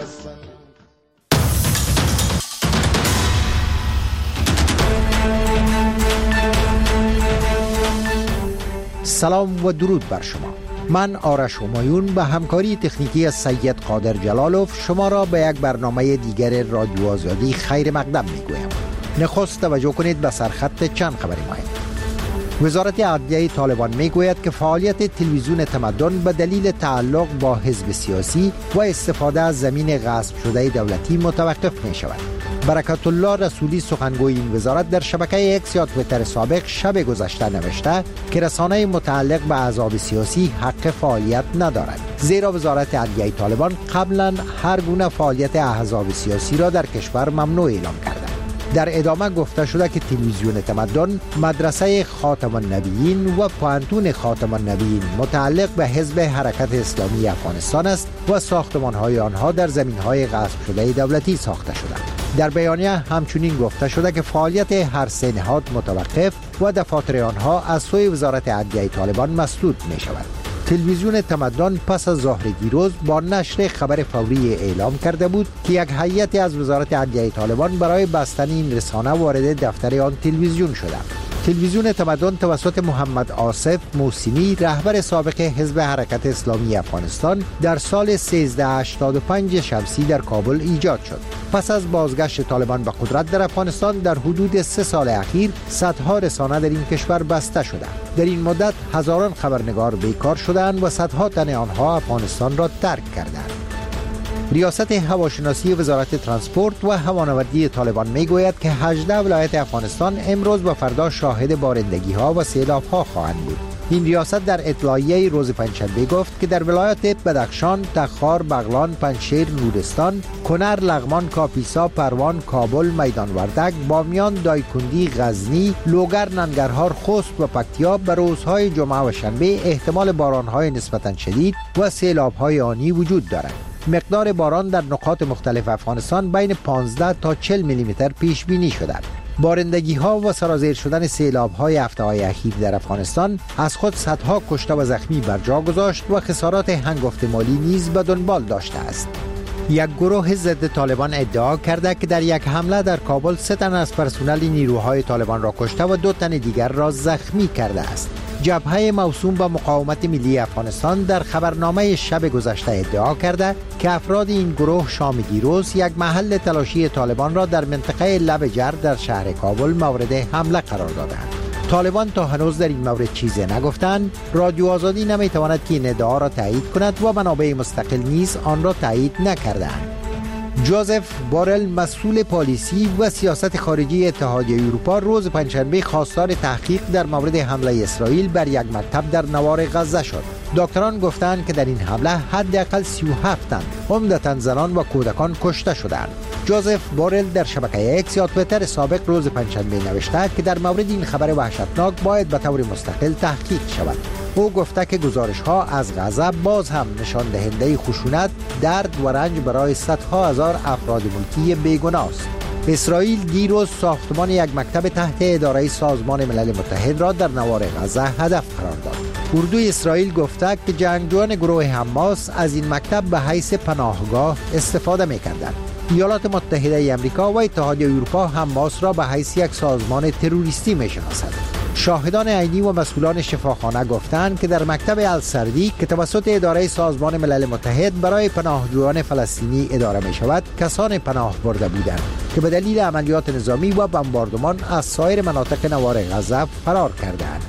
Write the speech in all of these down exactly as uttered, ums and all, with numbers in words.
سلام و درود بر شما. من آرش همایون به همکاری تکنیکی سید قادر جلالوف شما را به یک برنامه دیگر رادیو آزادی خیر مقدم میگویم. نخست توجه کنید به سرخط چند خبری مهم. وزارت عدلیه طالبان میگوید که فعالیت تلویزیون تمدن به دلیل تعلق با حزب سیاسی و استفاده از زمین غصب شده دولتی متوقف می شود. برکت الله رسولی سخنگوی این وزارت در شبکه اکس یا توییتر سابق شب گذشته نوشته که رسانه متعلق به احزاب سیاسی حق فعالیت ندارد، زیرا وزارت عدلیه طالبان قبلا هر گونه فعالیت احزاب سیاسی را در کشور ممنوع اعلام کرده. در ادامه گفته شده که تلویزیون تمدن مدرسه خاتم النبیین و پوانتون خاتم النبیین متعلق به حزب حرکت اسلامی افغانستان است و ساختمان‌های آنها در زمین‌های غصب شده دولتی ساخته شده. در بیانیه همچنین گفته شده که فعالیت هر سه نهاد متوقف و دفاتر آنها از سوی وزارت عدلیه طالبان مسدود می شود. تلویزیون تمدن پس از ظهر دیروز با نشر خبر فوری اعلام کرده بود که یک هیئتی از وزارت عدلیه طالبان برای بستن این رسانه وارد دفتر آن تلویزیون شده. تلویزیون تمدن توسط محمد آصف موسیمی رهبر سابق حزب حرکت اسلامی افغانستان در سال سیزده هشتاد و پنج شمسی در کابل ایجاد شد. پس از بازگشت طالبان به قدرت در افغانستان در حدود سه سال اخیر صدها رسانه در این کشور بسته شده. در این مدت هزاران خبرنگار بیکار شدند و صدها تن آنها افغانستان را ترک کردند. ریاست هواشناسی وزارت ترانسپورت و هوانوردی طالبان میگوید که هجده ولایت افغانستان امروز و فردا شاهد بارندگی ها و سیلاب ها خواهند بود. این ریاست در اطلاعیه روز پنجشنبه گفت که در ولایات بدخشان، تخار، بغلان، پنجشیر، نورستان، کنر، لغمان، کاپیسا، پروان، کابل، میدان وردک، بامیان، دایکندی، غزنی، لوگر، ننگرهار، خوست و پکتیا به روزهای جمعه و شنبه احتمال بارانهای نسبتاً شدید و سیلاب‌های آنی وجود دارد. مقدار باران در نقاط مختلف افغانستان بین پانزده تا چهل میلی متر پیش بینی شده. بارندگی ها و سرازیر شدن سیلاب های هفته های اخیر در افغانستان از خود صدها کشته و زخمی بر جا گذاشت و خسارات هنگفت مالی نیز به دنبال داشته است. یک گروه ضد طالبان ادعا کرده که در یک حمله در کابل سه تن از پرسنل نیروهای طالبان را کشته و دو تن دیگر را زخمی کرده است. جبهه موسوم به مقاومت ملی افغانستان در خبرنامه شب گذشته ادعا کرده که افراد این گروه شام دیروز یک محل تلاشی طالبان را در منطقه لب جرد در شهر کابل مورد حمله قرار دادند. طالبان تا هنوز در این مورد چیزی نگفتند. رادیو آزادی نمیتواند که این ادعا را تایید کند و منابع مستقل نیز آن را تایید نکردند. جوزف بورل مسئول پالیسی و سیاست خارجی اتحادیه اروپا روز پنجشنبه خواستار تحقیق در مورد حمله اسرائیل بر یک مکتب در نوار غزه شد. دکتران گفتند که در این حمله حداقل سی و هفت تن عمدتاً زنان و کودکان کشته شدند. جوزف بورل در شبکه اکس یا توییتر سابق روز پنجشنبه نوشته که در مورد این خبر وحشتناک باید به طور مستقل تحقیق شود. او گفته که گزارش ها از غزه باز هم نشان دهنده خشونت، درد و رنج برای صدها هزار افراد ملکی بیگناه است. اسرائیل دیروز ساختمان یک مکتب تحت اداره سازمان ملل متحد را در نوار غزه هدف قرار داد. اردوی اسرائیل گفته که جنگجویان گروه حماس از این مکتب به حیث پناهگاه استفاده می‌کردند. ایالات متحده آمریکا و اتحادیه اروپا حماس را به حیث یک سازمان تروریستی می‌شناسند. شاهدان عینی و مسئولان شفاخانه گفتند که در مکتب السردی که توسط اداره سازمان ملل متحد برای پناهجویان فلسطینی اداره می شود کسان پناه برده بودند که به دلیل عملیات نظامی و بمباردمان از سایر مناطق نوار غزه فرار کردند.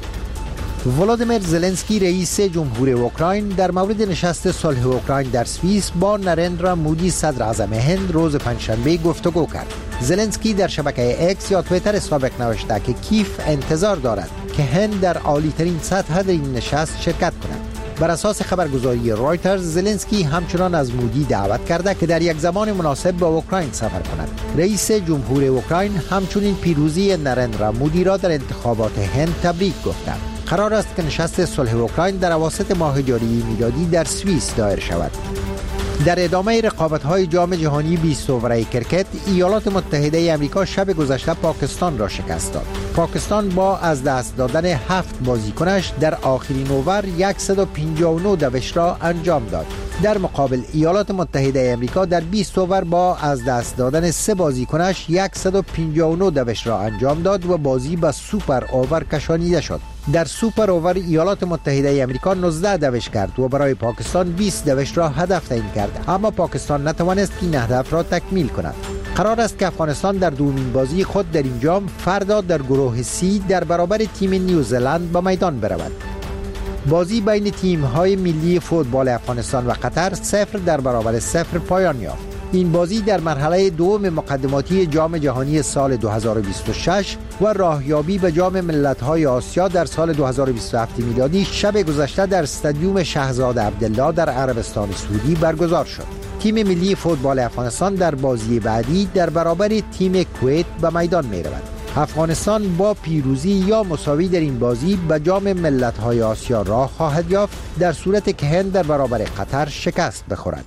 ولادیمیر زلنسکی رئیس جمهور اوکراین در مورد نشست صلح اوکراین در سوئیس با نرندرا مودی صدر اعظم هند روز پنجشنبه گفتگو کرد. زلنسکی در شبکه اکس یا توییتر سابق نوشته که کیف انتظار دارد که هند در عالی‌ترین سطح در این نشست شرکت کند. بر اساس خبرگزاری رویترز زلنسکی همچنان از مودی دعوت کرده که در یک زمان مناسب به اوکراین سفر کند. رئیس جمهور اوکراین همچنین پیروزی نرندرا مودی را در انتخابات هند تبریک گفته. قرار است که نشست صلح اوکراین در اواسط ماه جاری میلادی در سوئیس دایر شود. در ادامه رقابت‌های جام جهانی بیست اووره کرکت، ایالات متحده آمریکا شب گذشته پاکستان را شکست داد. پاکستان با از دست دادن هفت بازیکنش در آخرین اوور صد و پنجاه و نه دوش را انجام داد. در مقابل ایالات متحده آمریکا در بیست اوور با از دست دادن سه بازیکنش صد و پنجاه و نه دوش را انجام داد و بازی به سوپر اوور کشانیده شد. در سوپر اوور ایالات متحده آمریکا نوزده دوش کرد و برای پاکستان بیست دوش را هدف تعیین کرد، اما پاکستان نتوانست این هدف را تکمیل کند. قرار است که افغانستان در دومین بازی خود در این جام فردا در گروه سی در برابر تیم نیوزلند به میدان برود. بازی بین تیم‌های ملی فوتبال افغانستان و قطر صفر در برابر صفر پایان یافت. این بازی در مرحله دوم مقدماتی جام جهانی سال دو هزار و بیست و شش و راهیابی به جام ملت‌های آسیا در سال دو هزار و بیست و هفت میلادی شب گذشته در استادیوم شهزاد عبدالله در عربستان سعودی برگزار شد. تیم ملی فوتبال افغانستان در بازی بعدی در برابر تیم کویت به میدان می‌رود. افغانستان با پیروزی یا مساوی در این بازی به جام ملت‌های آسیا راه خواهد یافت در صورت که هند در برابر قطر شکست بخورد.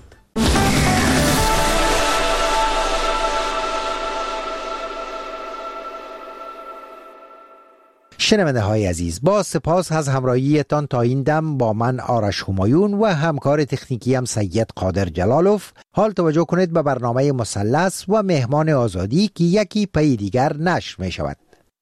شنونده های عزیز، با سپاس از همراهیتان تا این دم با من آرش همایون و همکار تکنیکی هم سید قادر جلالوف. حال توجه کنید به برنامه مثلث و مهمان آزادی که یکی پی دیگر نشر می شود.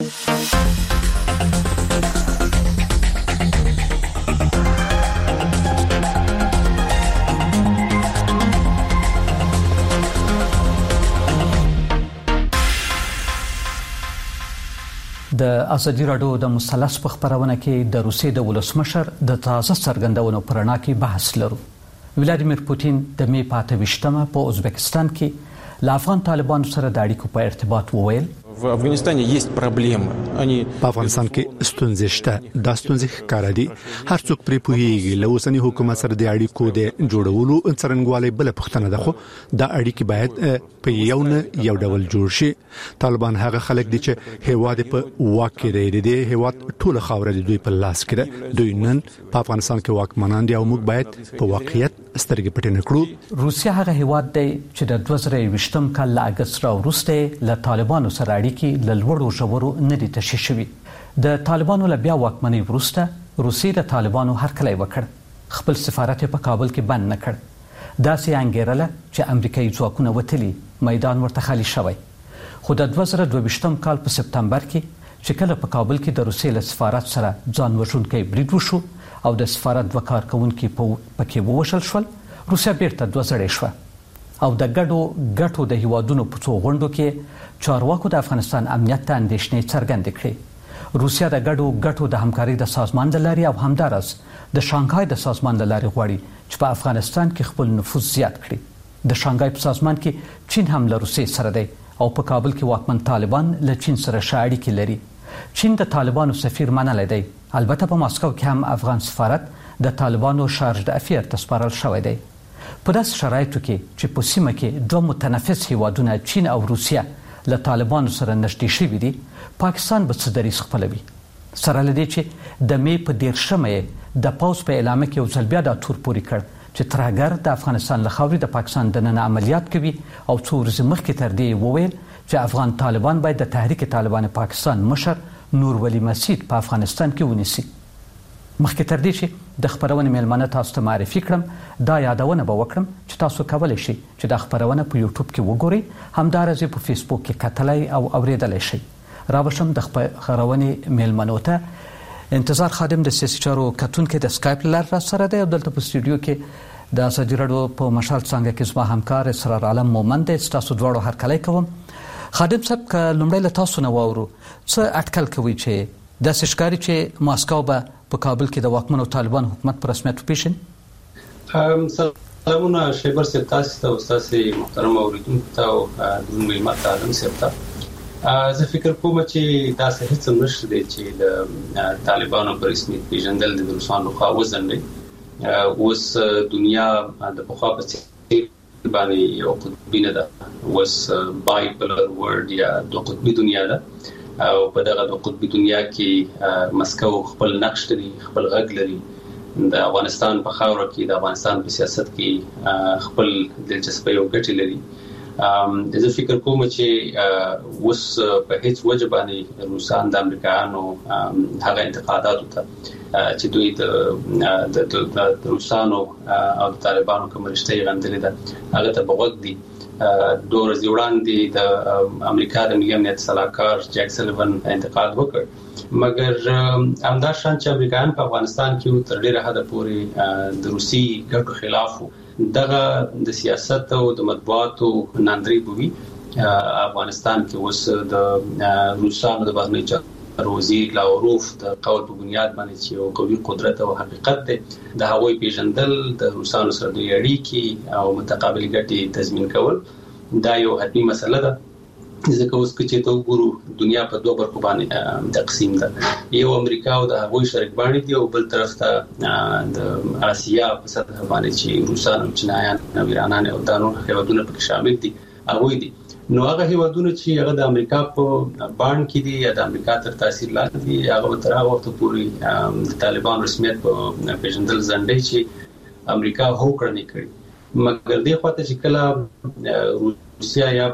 د ازادي راډیو د مثلث په خبرونه کې د روسیې د ولسمشر د تازه څرګندونو پر اړه کې بحث لرو. ولادیمیر پوتین د می په اته ویشتمه په ازبکستان کې له افغان طالبانو سره د اړیکو په ارتباط وویل в Афганистане есть проблемы. Они په افغانستان کې ستونزې شته. دا ستونزې ښکاره دي. هر څوک پرې پوهیږي. له اوسني حکومت سره د اړیکو د جوړولو څرنګوالي بل پښتنه ده، خو دا اړیکې باید په یو نه یو ډول جوړ شي. طالبان هغه خلک دي چې هیواد په واک کې دی. د هیواد ټول خاوره د دوی په لاس کې ده. دوی نن په افغانستان کې واکمنان دي او موږ باید په واقعیت سترګې پټې نه کړو. روسیا هغه هیواد دی چې د دوه زره یوویشتم کال له اګست راوروسته له طالبانو سره اړیکې له لوړو ژورو نه دي تشې شوي. د طالبانو له بیا واکمنۍ وروسته روسیې د طالبانو هرکلی وکړ، خپل سفارت په کابل کې بند نه کړ. داسې انګېرله چې امریکایي ځواکونه وتلي، میدان ورته خالي شوی. خو د دوه زره دوه ویشتم کال په سپتمبر کې چې کله په کابل کې د روسیې له سفارت سره ځان وژونکی برید وشو او د سفارت دوه کارکوونکي پکې ووژل شول، روسیا بیرته دوه زړې شوه او د ګډو ګټو د هیوادونو په څو غونډو کې چارواکو د افغانستان امنیت ته اندېښنې څرګندې کړې. روسیا د ګډو ګټو د همکارۍ د سازمان له لارې او همداراز د شانګهای د سازمان له لارې غواړي چې په افغانستان کې خپل نفوذ زیات کړي. د شانګهای په سازمان کې چین هم له روسیې سره دی او په کابل کې واکمن طالبان له چین سره ښه اړیکې لري. چین د طالبانو سفیر منلی دی. البته په ماسکو کې هم افغان سفارت د طالبانو شارج د افیر ته سپارل شوی دی. په داسې شرایطو کې چې په سیمه کې دوه متنافس هیوادونه چین او روسیه له طالبانو سره نږدې شوي دي، پاکستان به څه دریځ خپلوي؟ سره له دې چې د مې په دېرشمه یې د پوځ په اعلامیه کې یو ځل بیا دا تور پورې کړ چې ترهګر د افغانستان له خاورې د پاکستان دننه عملیات کوي او څو ورځې مخکې تر دې وویل چې افغان طالبان باید د تحریک طالبان پاکستان مشر نور ولی مسید په افغانستان کې ونیسي. مخکې تر دې چې د خبرونې میلمانه تاسو ته معرفي کړم، دا یادونه به وکړم چې تاسو کولی شئ چې دا خبرونه په یوټیوب کې وګورئ، همداراز په فیسبوک کې کتلی او اوریدلی شئ. راوشم د خبرونې میلمنو ته. انتظار خادم د سیاسي چارو کتونکي د سکایپ له لارې راسره دی او دلته په سټوډیو کې د ازادي راډیو په مشال څانګه کې زما همکار اسرار عالم مومند دی. ستاسو دواړو هرکلی کوم. خادم صاحب، که لومړی له تاسو نه واورو، څه اټکل کوئ چې داسې ښکاري چې ماسکو به په کابل کې د واکمنو طالبان حکومت په رسمیت وپېژني؟ سلامونه شیبر صاحب، تاسو ته او ستاسو محترم اوریدونکو ته او زموږ مېلمه ته عالم صاحب ته. زه فکر کوم چې تاسو هیڅ نشته دی چې د طالبانو په رسمیت پیژندل د روسانو خوا وزن دی. اوس دنیا د پخوا په څېر باندې یو قطبي نه ده، اوس بایپولر ورلډ یا دوه قطبي دنیا ده او په دغه دوه قطبي دنیا کې مسکو خپل نقش لري، خپل غږ لري د افغانستان په خاور کې د افغانستان په سیاست کې خپل دلچسپي او ګټې لري. د زه فکر کوم چې اوس په هیڅ وجه باندې روسان د امریکایانو هغه انتقادات ته چې دوی د د روسانو او طالبانو کوم رشتې غندلې ده هغه ته بغوږ دي. دوه ورځې وړاندې د امریکا د ملي امنیت سلاکار جیک سلیوان انتقاد وکړ، مګر همدا شان چې امریکایان په افغانستان کې تر ډیره حد پورې د روسي ګټو خلاف دغه د سیاست او د مطبوعاتو ناندري بوي. افغانستان کې اوس د روسانو د بهرنی چارو وزیر لاوروف د قول په بنیاد باندې چې یو قوي قدرت او حقیقت ده د هغوی پیژندل، د روسانو سره د اړیکې او متقابل ګټې تضمین کول دا یو حتمي مسله ده. ځکه اوس چې ته وګورو دنیا په دوه برخو باندې تقسیم ده، یو امریکا او د هغوی شریک باندې دی او بل طرف ته د آسیا په سطح باندې چې روسان او چینایان او ایرانان او دانو هیوادونه پکې شامل دي هغوی دي. نو هغه هیوادونه چې هغه د امریکا په باندې کې دي یا د امریکا تر تاثیر لاندې دي هغه تر هغه وخت پورې د طالبان رسمیت په پیژندل ځنډي چې امریکا هوکړه کړي. مګر دې خواته چې کله روسیا یا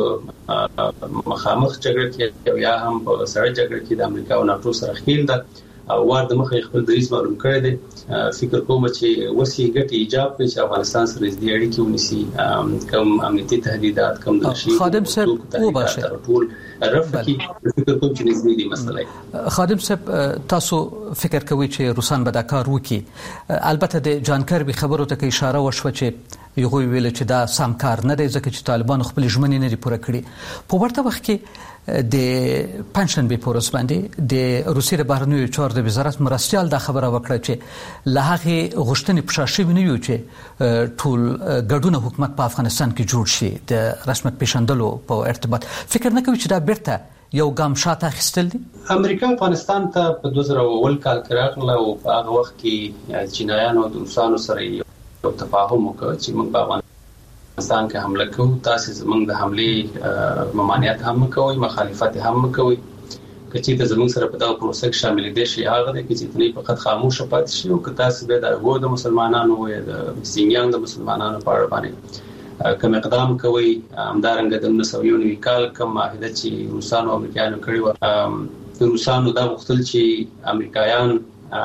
مخامخ جګړه کې یا هم په سړه جګړه کې د امریکا او ناتو سره خېل ده او وار د مخې خپل دریځ معلوم کړی دی. فکر کوم چې وسی ګټي ایجاب کوي چې افغانستان سره د اړیکې ونیسي، کم امنیتي تهدیدات کم د شي خادم صاحب وباشه ټول رفقي فکر کوم چې نږدې دي مسله. خادم صاحب تاسو فکر کوئ چې روسان به دا کار وکړي؟ البته د جان کربي خبرو ته اشاره وشوه چې یو ویل چې دا سم کار نه دی ځکه چې طالبان خپل ژمنې نه لري پوره کړې. په ورته وخت کې د پنشن به پورس باندې د روسي بهرنیو چارو د وزارت مرستيال دا خبره وکړه چې لهغه غشتنې پښاشي ونیو چې ټول ګډونه حکومت په افغانستان کې جوړ شي د رسمیت پیژندلو په ارتباط. فکر نه کوي چې دا بیرته یو ګام شاته اخیستل دي؟ امریکا افغانستان ته په دوه زره اول کال کې راغله او په هغه وخت کې چینایانو او روسانو سره یو تفاهم وکړ چې موږ په افغانستان کې حمله کوو، تاسو زموږ د حملې ممانعت هم کوئ، مخالفت هم کوئ. کچې ته زموږ سره په دغه پروسه کې شامل دي شي هغه د چې تنې فقط خاموش پاتې شي او که تاسو به د غو د مسلمانانو او د سینګیانګ د مسلمانانو په اړه باندې کوم اقدام کوي. همدارنګه د نولس سوه نوي کال کوم معاهده چې روسانو او امریکایانو کړې و، روسانو دا غوښتل چې امریکایان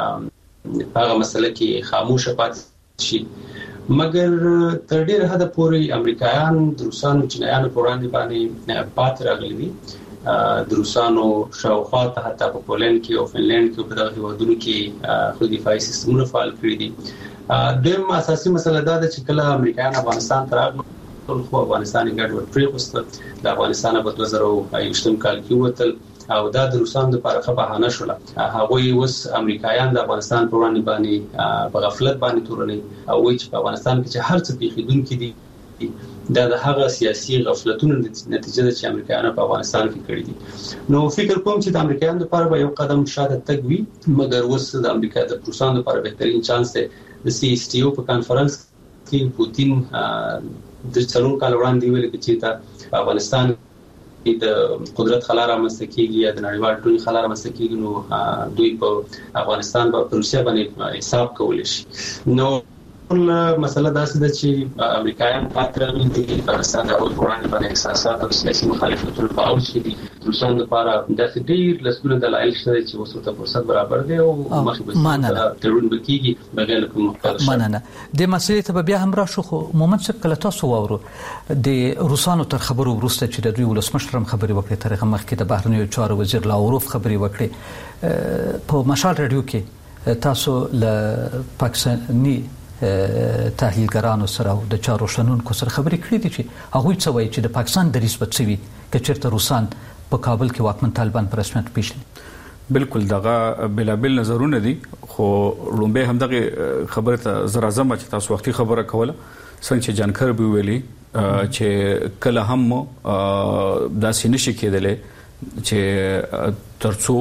په هغه مسله کې خاموش پاتې شي، مګر تر ډیره حد پورې امریکایان د روسانو چینایانو په وړاندې باندې پات راغلي دي. د روسانو شاوخوا ته حتی په پولند کې او فنلند کې په دغه هیوادونو کې خو دفاعي سیستمونه فعال کړي دي. دویم اساسي مسله دا ده چې کله امریکایان افغانستان ته راغلل خو افغانستان یې ګډوډ پرېښوست، د افغانستان په دوه زره یوویشتم کال کې ووتل او دا د روسانو لپاره ښه بهانه شوله. هغوی اوس امریکایان د افغانستان په وړاندې باندې په غفلت باندې تورني او وایي چې په افغانستان کې چې هر څه پیښیدونکي دي دا د هغه سیاسي غفلتونو نتیجه ده چې امریکایانو په افغانستان کې کړې دي. نو فکر کوم چې د امریکایانو لپاره به یو قدم شاته تګ وي، مګر اوس د امریکا د روسانو لپاره بهترین چانس دی. د سی ایس ټي او په کانفرنس کې پوتین د څلور کال وړاندې ویل چې تا افغانستان د قدرت خلا رامنځته کیږي یا د نړیوال ټولنې خلا رامنځته کیږي، نو دوی په افغانستان په روسیا باندې حساب کولی شي. نو مسله دا ده چې امریکایان پاتره دي په افغانستان د وګړو باندې احساسات او سیاسي مخالفتونه فعال شي دي. روسان لپاره د ډیر لسګونه دلایل شته چې وسوته فرصت برابر دی او مخې به ترون بکیږي بغیر کوم مختلف مننه. د مسلې ته بیا هم راشو، خو مومن څه کله تاسو وورو د روسانو تر خبرو ورسته چې د دوی ولسمشر هم خبري وکړي، تر هغه مخکې د بهرنیو چارو وزیر لاوروف خبري وکړي. په مشال رادیو کې تاسو له پاکستاني تحلیلګرانو سره او د چارو شنونکو سره خبرې کړې دي چې هغوی څه وایي چې د پاکستان دریځ به څه وي که چېرته روسان په کابل کې واکمن طالبان په رسمیت پیژني. بالکل دغه بلابل نظرونه دي، خو لومبه هم دغه خبره ته زر اعظم چې تاسو وختي خبره کوله څنګه چې جان کربي ویلي چې کله هم داسې نشي کېدلی چې ترڅو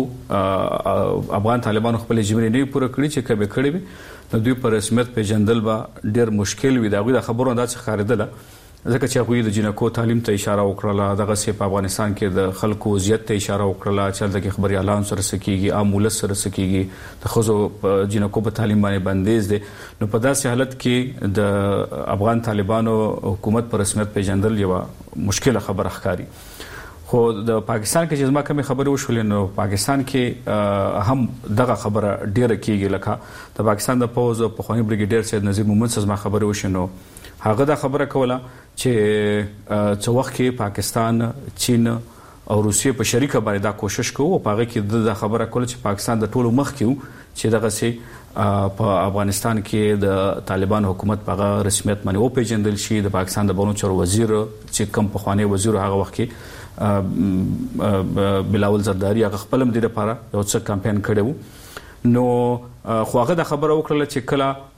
افغان طالبانو خپل ژمنې نه پوره کړي چې کبه کړي وي نو دوی په رسمیت پیژندل به ډېر مشکل وي. دا غوډه خبرونه دا څه خاردله ځکه چې هغه د جنکو تعلیم ته اشاره وکړه، دغه سي په افغانستان کې د خلکو وضعیت ته اشاره وکړه چې دغه خبري اعلان سره سکیږي، عامول سره سکیږي، د خزو جنکو په تعلیم باندې بندیز دي. نو په داسې حالت کې د افغان طالبانو حکومت پر رسمیت پیژندل یو مشکله خبره ښکاري. خو د پاکستان کې چې زما کومه خبره وشولې، نو پاکستان کې هم دغه خبره ډیره کیږي. لکه د پاکستان د پوز په خواني بریګیډیر سید نذیر مومن سره زما خبره وشنو، هغه دا خبره کوله چې څو وخت کې پاکستان، چین او روسیې په شریکه باندې دا کوشش کوي او هغه کې د خبره کوله چې پاکستان د ټولو مخ کې چې دغه سي په افغانستان کې د طالبان حکومت په رسمیت باندې او پیژندل شي. د پاکستان د بانو چارو وزیر چې کوم په خواني وزیر هغه وخت کې بلاول زرداری هغه خپل هم د لپاره یو څه کمپاین کړو. نو خو هغه د خبره وکړه چې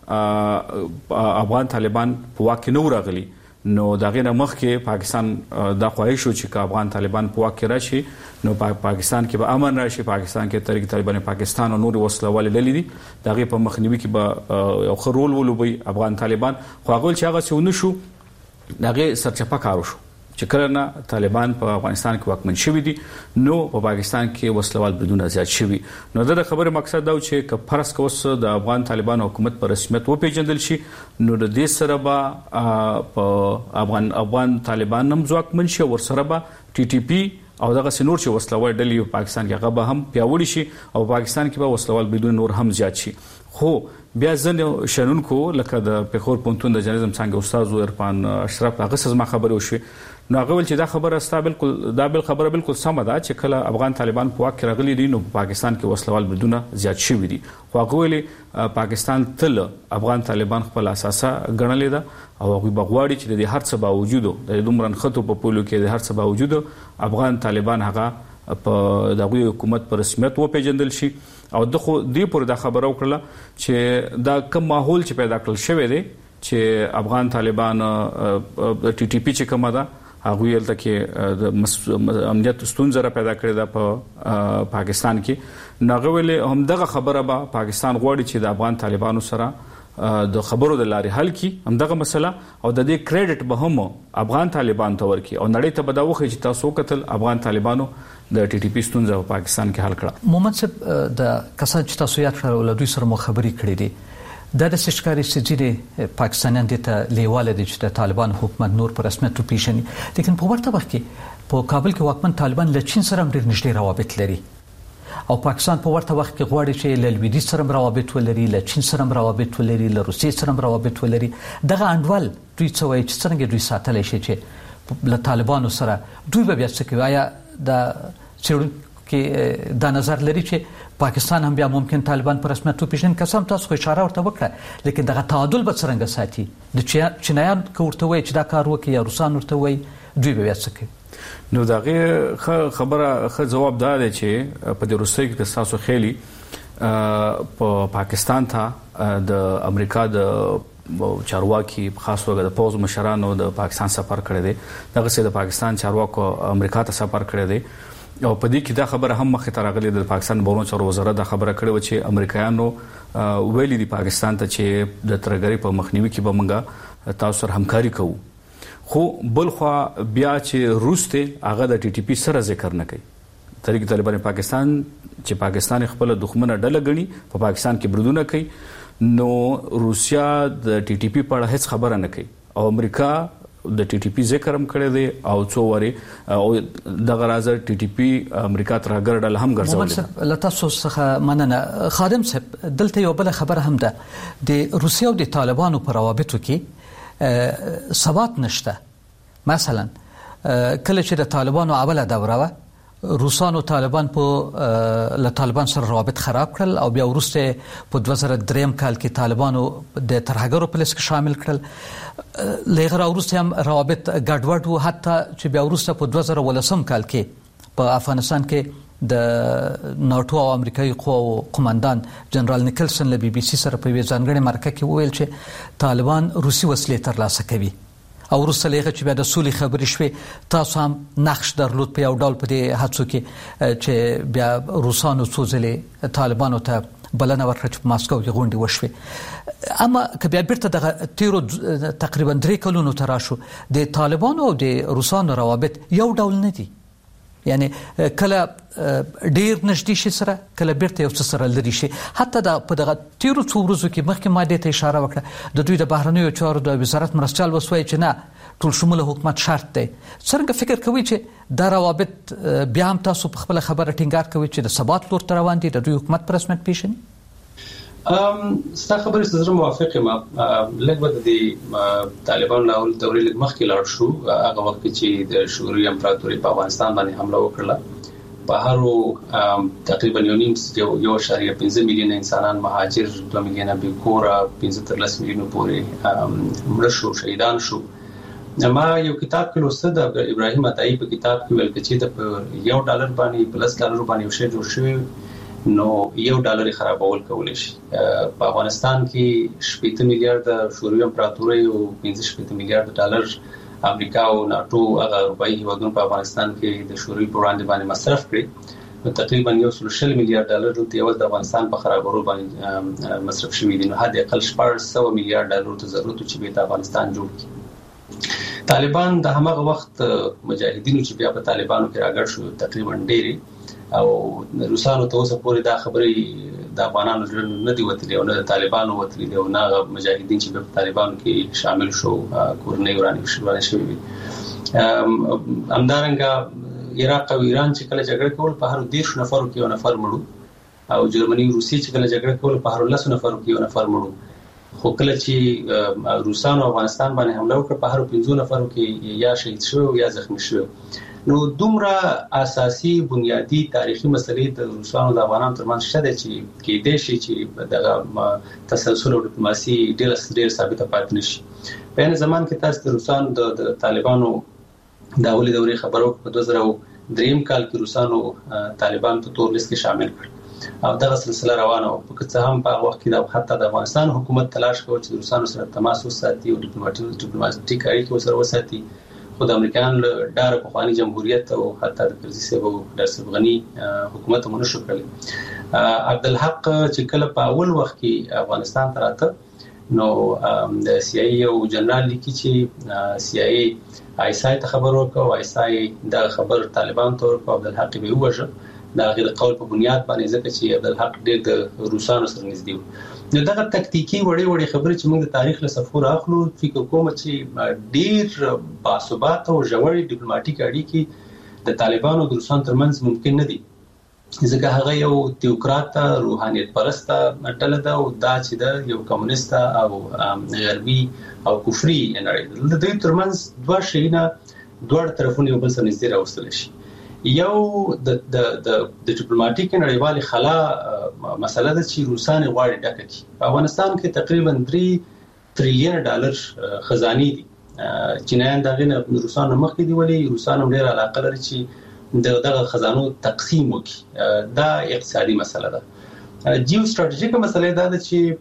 کله افغان طالبان په واک کې نو راغلي، نو دغه نه مخ کې پاکستان د خواهش شو چې افغان طالبان په واک کې راشي، نو پاکستان کې به امن راشي، پاکستان کې تحریک طالبان پاکستان او نور وسله والي ډلې دي دغه په مخنیوي کې به یو خرول ولوبي افغان طالبان. خو هغه چې هغه څه ونشو، دغه سرچپه کارو شو چې کله نه طالبان په افغانستان کې واکمن شوي دي، نو په پاکستان کې وسلوال بدون زیات شوي. نو د خبرې مقصد دا و چې که فرض کوس د افغان طالبان حکومت په رسمیت و پیژندل شي، نو د دې سره به په افغان افغان طالبان هم ځواکمن شي، ور سره به ټي ټي پی او دغه سنور چې وسلوال ډلې په پاکستان کې هغه به هم پیاوړي شي او پاکستان کې به وسلوال بدون نور هم زیات شي. خو بیا ځنه شنونکو لکه د پیښور پونتون د جرنالیزم څنګه استاد عرفان اشرف هغه څه ما خبره وشوي، نو هغه ول چې دا خبره ستا بالکل دا بل خبره بالکل سمه ده چې کله افغان طالبان په واک کې راغلي دي، نو په پاکستان کې وسلوال بدون زیات شوي دي. خو هغه ویلي پاکستان تل افغان طالبان خپل اساسه ګڼلې ده او هغه بغواړي چې د هر څه باوجود د دومره خطو په پولو کې د هر څه باوجود افغان طالبان هغه په دغه حکومت پر رسمیت و پیژندل شي. او دغه دی پر د خبرو کړل چې دا کوم ماحول چې پیدا کړل شوی دی چې افغان طالبان د ټي ټي پی چې کومه ده هغه یل تکي د امنیت ستونزه را پیدا کړې ده په پاکستان کې. ناغه ویل هم دغه خبره به پاکستان غواړي چې د افغان طالبانو سره د خبرو د لارې حل کی هم دغه مسله او د دې کریډټ به هم افغان طالبان ته ورکي او نړۍ ته بداوخه چې تاسو قتل افغان طالبانو د ټي ټي پی ستونزه په پاکستان کې حل کړه. محمد صاحب د کسان چې تاسو یاد کړل له دوی سره مو خبرې کړې دي، دا د سشکاري سجدي پاکستانیان د ته لیواله دي چې د طالبان حکومت نور پر رسمیت پیژني، لیکن په ورته وخت کې په کابل کې واکمن طالبان له چین سره ډېر نږدې روابط لري او پاکستان په ورته وخت کې غواړي چې له لویدیځ سره روابط ولري، له چین سره روابط ولري، له روسیې سره روابط ولري. دغه انډول دوی څه وایي چې څنګه دوی ساتلی شي چې له طالبانو سره دوی به بیا څه کوي؟ آیا د څېړونکي دا نظر لري چې پاکستان هم بیا ممکن طالبان په رسمیت وپېژني؟ که څه هم تاسو خو اشاره ورته وکړه، لیکن دغه تعادل به څرنګه ساتي؟ د چینایان که ورته وایي چې دا کار وکړي یا روسان ورته وایي، دوی به بیا څه کوي؟ نو دغه خبره ښه جواب دا دی چې په د روسیې کې تاسو خېلي په پاکستان ته د امریکا د چارواکي خاص توګه د پوز مشرانو د پاکستان سفر کړی دی، دغه سه د پاکستان چارواکو امریکا ته سفر کړی دی او په دې کې دا خبره هم مخې ته راغلې د پاکستان بهرنیو چارو وزارت دا خبره کړې و چې امریکایانو ویلي دي پاکستان ته چې د ترګری په مخنیوي کې به موږ تاسو سره همکاري کوو. خو بلخوا بیا چې روس ته هغه د ټي ټي پی سره ذکر نه کوي. تحریک طالبان پاکستان چې پاکستان خپل دښمنه ډله غني په پاکستان کې بردونه کوي، نو روسیا د ټي ټي پی په اړه هیڅ خبره نه کوي او امریکا د ټي ټي پی ذکر هم کړی دی او څو وری او دغه راځي ټي ټي پی امریکا تر هغه ډله هم ګرځولې. لته تاسو څخه مننه. خادم صاحب دلته یو بل خبره هم ده، د روسیا او د طالبانو په روابطو کې ثبات نشته. مثلا کله چې د طالبانو اوله دوره و، روسانو طالبان په له طالبان سره روابط خراب کړل او بیا ورسته په دوه زره درې کال کې طالبانو د ترهګرو په لیست کې شامل کړل. لغړه ورسته هم روابط ګډوډ وو، حتی چې بیا ورسته په دوه زره ولسم کال کې په افغانستان کې د ناتو او امریکایي قواو قومندان جنرال نیکلسن له بي بي سي سره په ځانګړي مرکه کې وویل چې طالبان روسي وسلې ترلاسه کوي او وروسته لغه چې بیا د سولې خبرې شوې، تاسو هم نقش درلود په یو ډول په دې هڅو کې چې بیا روسانو څو ځلې طالبانو ته بلنه ورکړه چې ماسکو کې غونډه وشوه. اما که بیا بیرته د تیرو تقریبا درې کلونو تراشو د طالبانو او د روسانو روابط یو ډول نه دي، یعنی کله ډیر نږدې شي سره کله بیرته یو څه سره لري شي. حتی د په دغه تیرو څو ورځو کې مخکې ما دې ته اشاره وکړه د دوی د بهرنیو چارو د وزارت مرستیال وسوي چې نه ټول شموله حکومت شرط دی. څنګه فکر کوي چې دا روابط بیا هم تاسو په خپل خبره ټینګار کوي چې د ثبات لور ته روان دي د دوی حکومت په رسمیت پیژني؟ ام ستا خبرې سره موافق یم. لږ به د طالبانو له اول دورې لږ مخکې لاړ شو، هغه وخت چې د شوروي امپراتوري په افغانستان باندې حمله وکړه. په هر تقریبا یو نیم یو اشاریه پنځه میلیونه انسانان مهاجر، دوه میلیونه بېکوره، پنځه تر لس میلیونه پورې مړه شو، شهیدان شو. ما یو کتاب کې لوسته د ابراهیم عطایی په کتاب کې ویل چې د یو ډالر باندې پلس ډالر باندې یو شی جوړ شوی نو یو ډالر خرابول کولای شي. په افغانستان کې شپږ میلیارډ شوروي امپراتوري او پنځه شپږ میلیارډ ډالر امریکا او ناتو هغه اروپایي هیوادونو په افغانستان کې د شوروي پر وړاندې باندې مصرف کړي. نو تقریبا یو سل شل میلیارډ ډالر د یو د افغانستان په خرابولو باندې مصرف شوي دي. نو حد اقل شپږ سوه میلیارډ ډالر ته ضرورت چې به د افغانستان جوړ کړي. طالبان د همغه وخت مجاهدینو چې بیا په طالبانو کې راګړ شو تقریبا ډېری او روسانو ته اوسه پورې دا خبرې د افغانانو ژوند نه دی وتلی او نه د طالبانو وتلی دی او نه مجاهدین چې په طالبانو کې شامل شو کورنۍ ورانې شوې شوې. همدارنګه عراق او ایران چې کله جګړه کول په هر دیرش نفرو کې یو نفر مړو او جرمني او روسي چې کله جګړه کول په هر لس نفرو کې یو نفر مړو. خو کله چې روسانو افغانستان باندې حمله وکړه په هر پنځو نفرو کې یا شهید شو یا زخمی شو. نو دومره اساسي بنیادی تاریخي مسلې د روسانو د افغانانو ترمنځ شته چې کې د شي چې د تسلسل او ډیپلوماسي ډېر ډېر ثابته پاتې نشي. په ان زمان کې تاسو د روسانو د طالبانو د اولي دورې خبرو په دوه زره دریم کال کې روسانو طالبان په تور لیست کې شامل کړ او دغه سلسله روانه او په څه هم په وخت کې د حتی د افغانستان حکومت تلاش کوي چې روسانو سره تماس وساتي او ډیپلوماټیک ډیپلوماټیک اړیکې سره وساتي. خو د امریکایانو له ډاره پخواني جمهوریت او حتی د کرزي صاحب او ډارسب غني حکومت هم نشو کړی. عبدالحق چې کله په اول وخت کې افغانستان ته راته نو د سی آی او جنرال لیکي چې سی آی آی اس آی ته خبر ورکړ او آی اس آی دا خبر طالبان ته ورکړ. عبدالحق به ووژه دا غیر قول په بنیاد باندې ځکه چې عبدالحق ډېر د روسانو سره نږدې و. نو دغه تکتیکی وړې وړې خبرې چې موږ د تاریخ له صفحو راخلو فکر کوم چې ډېر باثباته او ژورې ډیپلوماټیک اړیکې د طالبانو او د روسانو ترمنځ ممکن نه دي ځکه هغه یو تیوکرات روحانیت پرسته ډله ده او دا چې د یو کمونیست او غربي او کفري نړۍ د دوی ترمنځ دوه شیونه دوه طرفونه یو بل سره نږدې راوستل شي. یو د د د ډیپلوماټیک نړیوال خلا مسله ده چې روسان غواړي ډکه کړي. په افغانستان کې تقریبا درې تریلیون ډالر خزاني دي. چینایان دغه نه روسانو مخکې دی ولی روسانو ډېر علاقه لري چې دغه خزانو تقسیم وکړي. دا اقتصادي مسله ده. جیو ستراتیژیکه مسله ده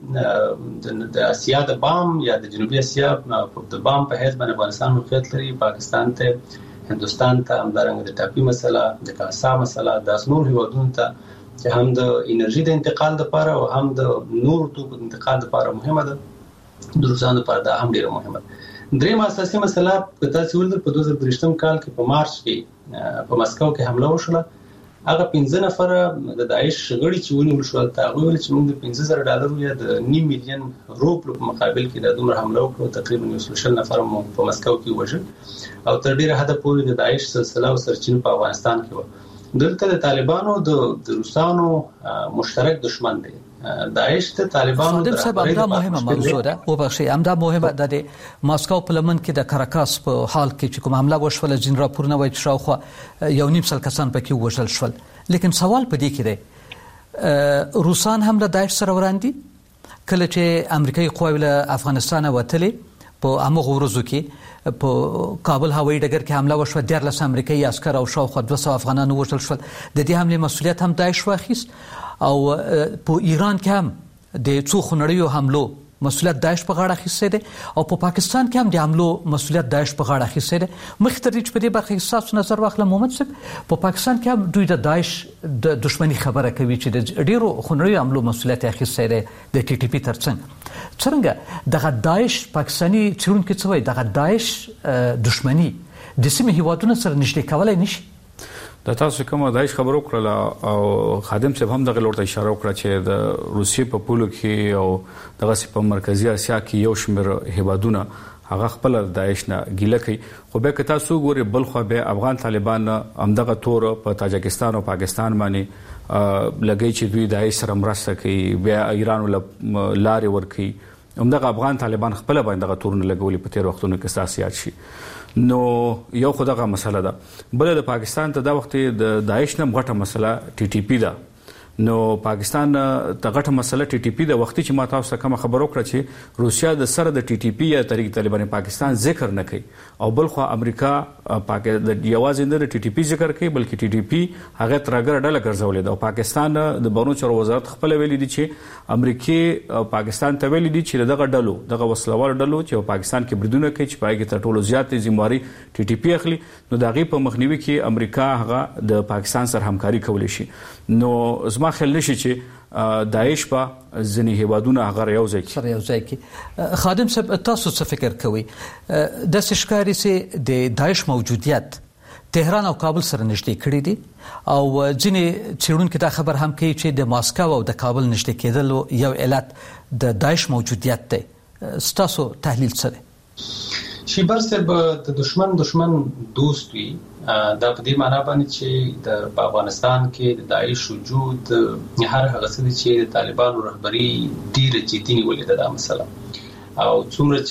چې د اسیا د بام یا د جنوبي اسیا د بام په حیث باندې افغانستان موقعیت لري، پاکستان ته، هندوستان ته، همدارنګه د ټاپي مسله، د کاسا مسله، د نور هیوادونو ته چې هم د انرژي د انتقال لپاره او هم د نور توکو د انتقال لپاره مهمه ده. د روسانو لپاره دا هم ډیره مهمه ده. درېمه اساسي مسله په تاسو ولر په دوه زره درې کال کې په مارچ کې په مسکو کې حمله وشوه. هغه پنځه نفر د داعش غړي چې ونیول شو ته ویل چې موږ د پنځه زره ډالر یا د نیم میلیون روپیو په مقابل کې د دومره حمله وکړو. تقریبا یو سل نفر مو په مسکو کې وژل او تر ډیره حد پورې د داعش سلسله او سرچینه په افغانستان کې و. دلته د طالبانو د روسانو مشترک دشمن دی. داعش ته طالبانو د صاحب دا مهمه موضوع ده او بخشي همدا مهمه ده. د ماسکو په لمن کې د کاراکاس په حال کې چې کوم حمله وشوله جن راپورونه وایي چې شاوخوا یو نیم سل کسان پکې وژل شول. لیکن سوال په دې کې دی روسان هم له داعش سره وراندي کله چې امریکایي قواوې له افغانستان وتلې په هغه ورځو کې په کابل هوایي ډګر کې حمله وشوه. دیارلس امریکایي عسکر او شاوخوا دوه سوه افغانان وژل شول. د دې حملې مسؤلیت هم داعش واخیست او په ایران کې هم د څو خونړیو حملو مسولیت داعش په غاړه اخیستی دی او په پاکستان کې هم د حملو مسولیت داعش په غاړه اخیستی دی. مخکې تر دې چې په دې برخه کې ستاسو نظر واخلم محمد صاحب، په پاکستان کې هم دوی د داعش د دشمنی خبره کوي چې د ډیرو خونړیو حملو مسولیت اخیستی دی د ټي ټي پي ترڅنګ. څرنګه دغه داعش پاکستاني څېړونکي څه وایي دغه داعش دشمني د سیمې هیوادونو سره نږدې کولی نشي؟ د تاسو کومه داعش خبرو کړله او خادم صاحب هم دغه لور ته اشاره وکړه چې د روسیې په پولو کې او دغه په مرکزی اسیا کې یو شمېر هیوادونه هغه خپل داعش نه ګیله کوي. خو به که تاسو ګوري بل خو به افغان طالبان هم دغه تور په تاجکستان او پاکستان باندې لګي چې دوی داعش سره مرسته کوي، بیا ایران ول لارې ورکوي. هم دغه افغان طالبان خپل باندې دغه تورونه لګولي په تیر وختونو کې سیاست شي. نو یو خدغه مسله ده. بل د پاکستان ته دا وخت د داعش نه غټه مسله ټي ټي پی ده. نو پاکستان ته غټه مسله ټي ټي پی د وختي چې ما تاسو کوم خبرو کړ چې روسیا د سره د ټي ټي پی یا طریق طالبان پاکستان ذکر نه کوي او بل خو امریکا پاکستان د یوازې د ټي ټي پی ذکر کوي بلکې ټي ټي پی هغه ترګر ډله ګرځولې ده. او پاکستان د بهرنیو چارو وزارت خپل ویلي دي چې امریکای پاکستان ته ویلي دي چې دغه ډلو دغه وسلوال ډلو چې پاکستان کې بریدونه کوي چې پای کې تر ټولو زیات ذمہواری ټي ټي پی اخلي، نو دغه په مخنیوي کې امریکا هغه د پاکستان سره همکاري کولی شي. نو زما خیال نشي چې داعش په ځینې هیوادونه هغه یو ځای سره یو ځای کې. خادم صاحب تاسو څه فکر کوئ د ښکاري چې د داعش موجودیت تهران او کابل سره نږدې کړی دي او ځینې څېړونکي دا خبر هم کوي چې د ماسکو او د کابل نږدې کېدل یو علت د داعش موجودیت دی. ستاسو تحلیل څه دی؟ شیبر صاحب د دشمن دشمن دوست وي دا په دې معنی باندې چې د افغانستان کې د داعش وجود هر هغه څه چې د طالبانو رهبری ډیره جدي نیولې ده دا مسله او څومره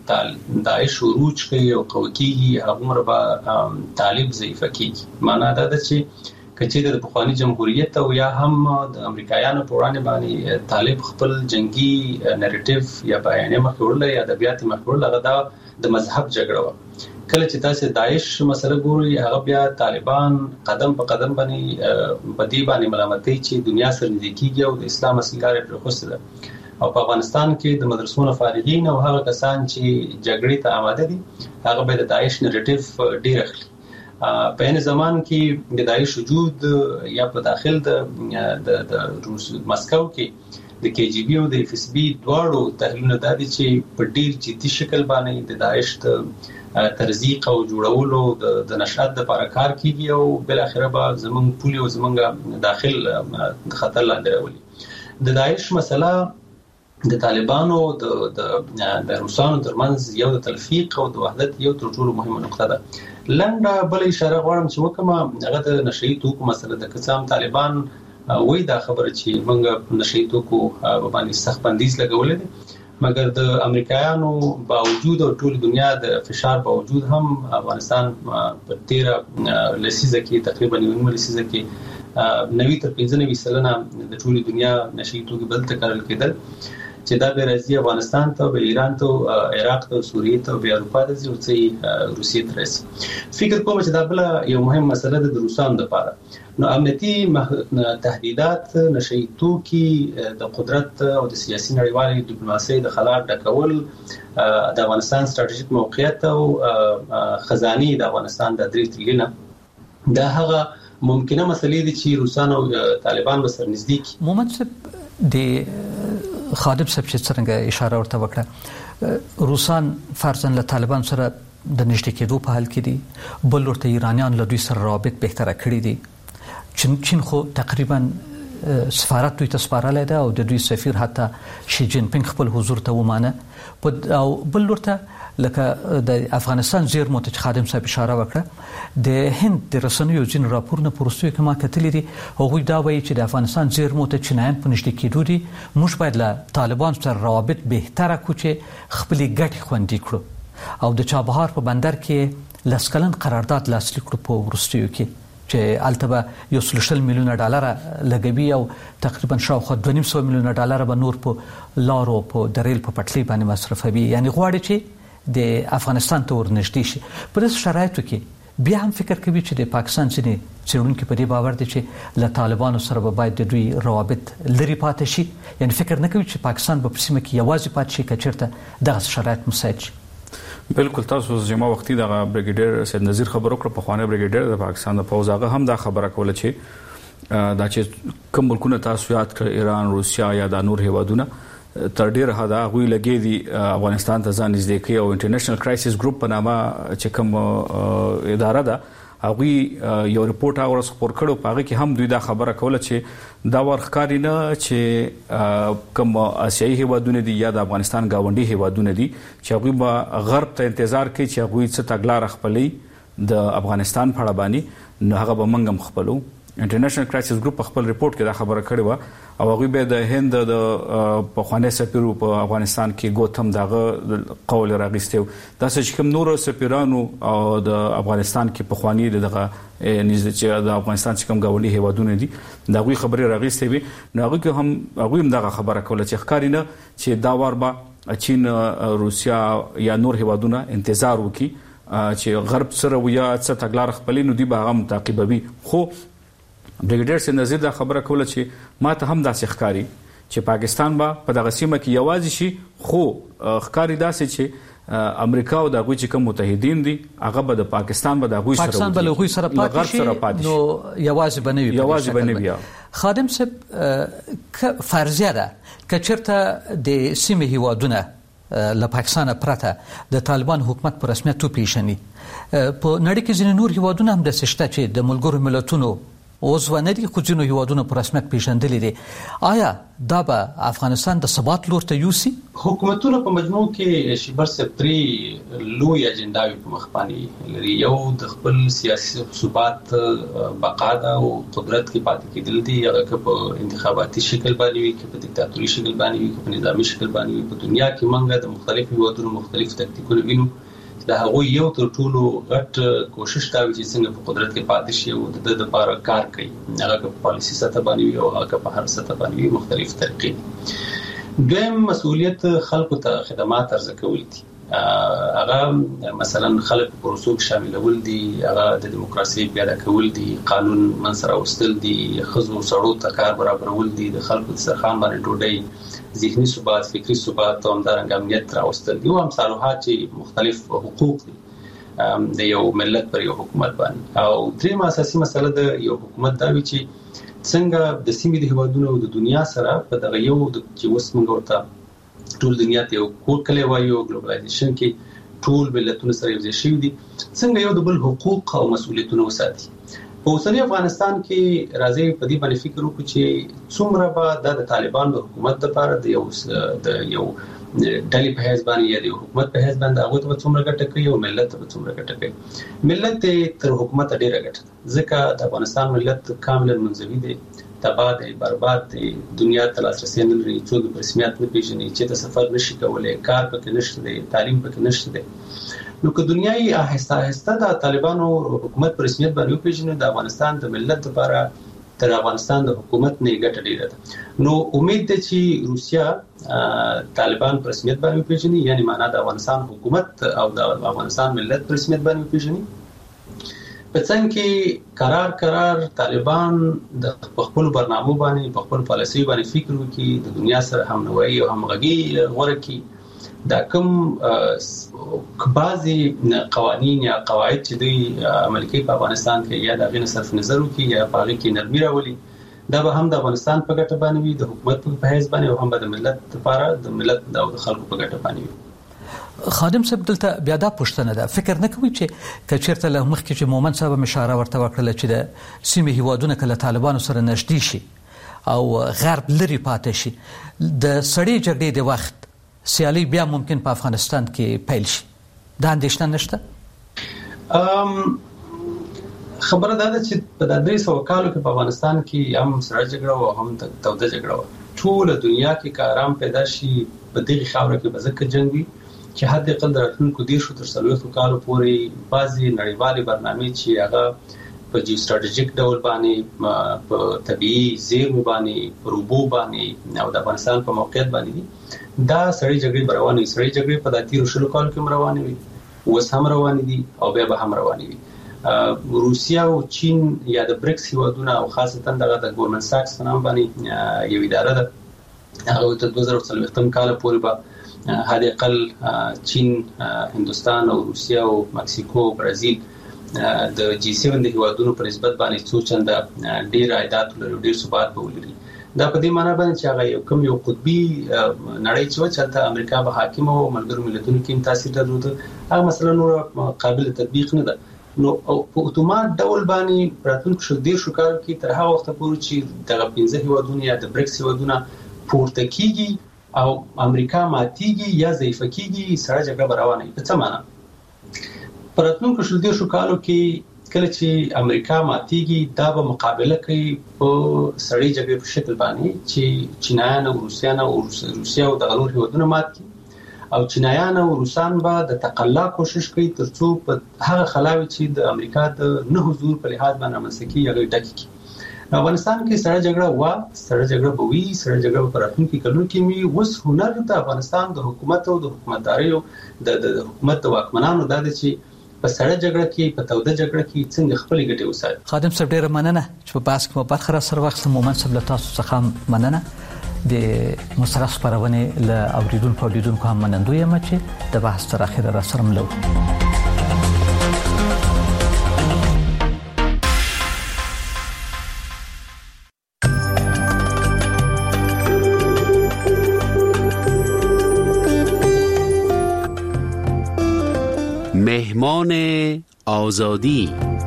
چې داعش عروج کوي او قوي کیږي هغومره به طالب ضعیف کیږي. معنی دا ده چې کچې د بخوانی جمهوریت او یا هم د امریکایانو په وړاندې باندې طالب خپل جنگي نریټیو یا بیانیه مخ وړل یا ادبیات مخ وړل هغه دا د مذهب جګړه و. کله چې تاسو داعش مسله ګوري هغه بیا طالبان قدم په قدم باندې بدی باندې ملامتي چې دنیا سره نږدې کیږي او د اسلام اصلګار پر خوسته ده. او په افغانستان کې د مدرسو فارغین او هغه کسان چې جګړې ته آماده دي هغه به د داعش نریټیو ډیر اخلي. په این زمان کې د داعش وجود یا په داخل د د روس مسکو کې د کی جی بی او د اف اس بی دواړو تحلیلونه د دې چې په ډیر جدي شکل باندې د داعش د ترزیق او جوړولو د نشاط لپاره کار کوي او بل اخره به زمون پولی او زمونږ داخل خطر لاندې راولي. د داعش مسله د طالبانو د د د روسانو ترمنځ یو د تلفیق او د وحدت یو تر ټولو مهمه نقطه ده. لنډه بل اشاره غواړم چې وکم هغه د نشئی توکو مسله د قسم طالبان وای دا خبره چې موږ نشئی توکو باندې سخت بندیز لګولې دي مګر د امریکایانو باوجود او ټول دنیا د فشار باوجود هم افغانستان په تیره لسیزه کې تقریبا نیمه لسیزه کې نوي تر پنځه نوي سلنه د ټول دنیا نشئی توکو بل تکرار کېدل چې دا به راځي افغانستان ته به ایران ته عراق ته سوریه ته به اروپا ته او چې روسیې ته راسي. فکر کوم چې دا بل یو مهم مسله ده د روسانو لپاره. نو امنیتي تهدیدات نشئی توکي د قدرت او د سیاسي نړیوالې ډیپلوماسي د خلاف ډکول د افغانستان ستراتیژیک موقعیت او خزاني د افغانستان د درې تریلیونه دا هغه ممکنه مسلې دي چې روسان او طالبان به سر نږدې کی. محمد صاحب د خادم صاحب چې څنګه اشاره ورته وکړه روسان فرضاً له طالبان سره د نږدې کېدو په حال کې دي، بل ورته ایرانیان له دوی سره روابط بهتره کړي دي. چین چین خو تقریبا سفارت دوی ته سپارلی ده او د دوی سفیر حتی شي جین پینګ خپل حضور ته ومانه او بل ورته لکه د افغانستان زیرمو ته خادم صاحب اشاره وکړه د هند د رسنیو ځین راپورونه پروستوي کما کتلې دي هغوی دا وایي چې د افغانستان زیرمو ته چینایان په نږدې کېدو دي موږ باید له طالبان سره روابط بهتره کړو چې خپلې ګټې خوندي کړو او د چابهار په بندر کې لس کلن قرارداد لاسلیک کړو په وروستیو کې چې البته یو سل میلیونه ډالر لګوي او تقریبا شاوخوا دوه نیم سوه میلیونه ډالر به نور په لارو په دریل په پټلۍ باندې مصرفوي. یعنی غواړي چې د افغانستان ته ورنږدې شي. په دې شرایطو کې بیا هم فکر کوي چې د پاکستان ځینې څېړونکي په دې باور دي چې له طالبانو سره باید د دوی روابط لري پاتې شي، یعنی فکر نه کوي چې پاکستان به په سیمه کې یوازې پاتې شي که چېرته دغه شرایط مساعد شي. بالکل تاسو جما وختي د بریګیډیر سید نذیر خبرو کړ په خوانه بریګیډیر د پاکستان د فوج هغه هم دا خبره کوله چې دا چې کوم ملکونه تاسو یاد کړ ایران، روسیا یا د نور هیوادونه تر ډیره حدا غوي لګي دي افغانستان ته ځان نږدې کوي او انټرنیشنل کرایسس ګروپ په نامه چې کوم اداره ده هغه یو ریپورت اور خبر کړو پاغه کې هم دوی دا خبره کوله چې دا ورخکاری نه چې کوم آسیایي هیوادونه دي یا د افغانستان گاونډي هیوادونه دي چې هغه به غرب ته انتظار کوي چې هغه څه تګلار خپلې د افغانستان په اړه باندې نو هغه به منګم خپلو. انټرنیشنل کرایسس ګروپ خپل ریپورت کې دا خبره کړې و او هغه به د هند د پخوانی سفیر په افغانستان کې ګوتم دغه قول راغستو دا چې کوم نور سفیرانو او د افغانستان کې پخوانی دغه نږدې چې د افغانستان چې کوم گاونډي هیوادونه دي دا غوي خبره راغستې وي نو هغه هم هغه هم دغه خبره کوله چې ښکاری نه چې دا ور به چین، روسیا یا نور هیوادونه انتظار وکي چې غرب سره ویا څه تګلار خپلې نو دی به هم تعقیبوي. خو بریګیډیر سید نذیر دا خبره کوله چې ما ته هم داسې ښکاری چې پاکستان با په دغه سیمه کې یوازې شي، خو ښکاری داسې چې امریکا او د غوي چې کوم متحدین دي هغه به د پاکستان به د غوي سره پاکستان به له غوي سره پاتې شي نو یوازې بنوي یوازې بنوي. خادم صاحب فرضیه ده که چېرته د سیمه هیوادونه له پاکستان پرته د طالبان حکومت په رسمیت وپیژني، په نړۍ کې ځینې نور هیوادونه هم داسې شته چې د ملګرو ملتونو اوس ونه دي خو ځینو هیوادونو په رسمیت پیژندلي دي. آیا دا به افغانستان د ثبات لور ته یوسي؟ حکومتونه په مجموع کې شیبر سپری لوی اجنداوي په مخ باندې لري. یو د خپل سیاسي ثبات بقا ده او قدرت کې پاتې کېدل دي، هغه په انتخاباتي شکل باندې وي، کې په دیکتاتوري شکل باندې وي، کې په نظامی شکل باندې وي. په دنیا کې موږ د مختلفو هیوادونو مختلف تکتیکونه وینو. دا هغه یو تر ټولو غټ کوشش دا چې څنګه په قدرت کې پاتې شي او د د لپاره کار کوي، هغه په پالیسي سطح باندې او هغه په هر سطح باندې مختلف طریقې. دویم مسؤلیت خلکو ته خدمات ارزه کول دي. هغه مثلا خلک په رسوب شاملول دي، هغه د دیموکراسي پیاده کول دي، قانون منځ راوستل دي، خزو سړو ته کار برابرول دي، د خلکو د سرخان باندې ډوډۍ، ذهني ثبات، فکری ثبات او همدارنګه امنیت راوستل دي. او هم صالحات چې مختلف حقوق دي د یو ملت پر یو حکومت باندې. او دریم اساسي مسله د یو حکومت دا وی چې څنګه د سیمې د هیوادونو او د دنیا سره په دغه یو چې اوس موږ ورته ټول دنیا ته یو کور کلی وایو ګلوبلایزیشن کې ټول ملتونه سره یو ځای شوي دي، څنګه یو د بل حقوق او مسؤلیتونه وساتي. په اوسنی افغانستان کې راځي په دې باندې فکر وکړو چې څومره به د طالبان د حکومت لپاره د یو د یو ډلې په حساب باندې یا د حکومت په حساب باندې هغه ته څومره ګټه کوي او ملت ته څومره ګټه کوي. ملت تر حکومت ډیره ګټه، ځکه د افغانستان ملت کاملا منزوي دی، تباہ دی، برباد دی، دنیا ته لاسرسي نه لري، څوک په رسمیت نه پیژني، چې د سفر نشي کولای، کار پکې نشته دی، تعلیم پکې نشته دی. نو که دنیاي آهسته آهسته د طالبانو حکومت پر رسمیت باندې پیژني، د افغانستان د ملت لپاره تر افغانستان د حکومت نه ګټه ډیره ده. نو امید ده چې روسیا طالبان پر رسمیت باندې پیژني، یعنی معنا د افغانستان حکومت او د افغانستان ملت پر رسمیت باندې پیژني. په څنګه کې قرار قرار طالبان د خپل برنامه باندې په خپل پالیسي باندې فکر وکړي، د دنیا سره همغږي او همغږي غوړه کړي. دا کوم بعضي قوانين یا قواعد چې دوی عملي کوي په افغانستان کې یا د غیر صرف نظر وکړي یا په هغه کې نرمي راولي، دا به هم د افغانستان په ګټه باندې وي، د حکومت په حیث باندې او هم د ملت لپاره د ملت او د خلکو په ګټه باندې وي. خادم صاحب دلته بیا دا پوښتنه ده، فکر نه کوي چې کچېرته له مخکې چې مومن صاحب اشاره ورته وکړه چې د سیمې هیوادونه کله طالبانو سره نږدې شي او غرب لري پاتې شي، د سړې جګړې د وخت سیالي بیا ممکن په افغانستان کې پیل شي، دا اندېښنه نشته؟ ام خبره دا ده چې په درې سوه کالو کې په افغانستان کې هم سره جګړه او هم توده جګړه و. ټول دنیا کې کارام پیدا شي په دغه خاوره کې بزکه جنگ وي چې حد اقل درتونکو دیر شو تر څلوېښتو کالو پورې بعضي نړیوالې برنامې چې هغه په جیو ستراتیژیک ډول باندې په طبيعي زیرمو باندې په روبو باندې او د افغانستان په موقعیت باندې دي، دا سړی جګړې روانې سړی جګړې په داتیرو شلو کال کې روانې وي، اوس هم روانې دي او بیا به هم روانې وي. روسیه او چین یا د بریکس هیوادونه او خاصتا د ګورمن ساکس په نام باندې یو اداره ده هغه ته دوه زره څلوېښتم کال پورې به حد اقل چین، هندستان او روسیه او مکسیکو او برازیل د جی سیون د هیوادونو په نسبت باندې څو چنده ډیر عایدات لري، ډیر ثبات به ولري. دا په دې معنی باندې چې هغه یو کم یو قطبي نړۍ چې چلته امریکا به حاکم او ملګرو ملتونو کې تاثیر درلود، هغه مثلا نور قابل تطبیق نه ده. نو په اتومات ډول باندې راتلونکو شو ډیر شو کار کې تر هغه وخت پورې چې د پنځه هیوادونو یا د بریکس هیوادونو پورته کیږي او امریکا ماتيږي یا ضعیف کیږي، سره جګړه روانه وي. په څه معنی پراتونکو شل دیر شو کالو کې کله چې امریکا ماتيږي دا به مقابله کوي په سړی جګړې په شکل باندې چې چینایان او روسیان او روسیا او د غنور هیوادونو مات کی او چینایان او روسان به د تقلا کوشش کوي ترڅو په هغه خلاوي چې د امریکا د نه حضور په لحاظ باندې مسکی یا ډکی کی. افغانستان کې سره جګړه وا سره جګړه بوي سره جګړه په راتلونکي کلونو کې می وس هنر د افغانستان د حکومت او د حکومتداري او د د حکومت د واکمنانو د چې په سره جګړه کې په توده جګړه کې څنګه خپل ګټه وساتي. خادم صاحب ډیر مننه چې په باس کې مو برخه را سره وخت مومن صاحب له تاسو څخه مننه د مسترس پرونه له اوریدونکو اوریدونکو هم منندوی یم چې د بحث تر اخره را سره ملو. مهمان آزادی.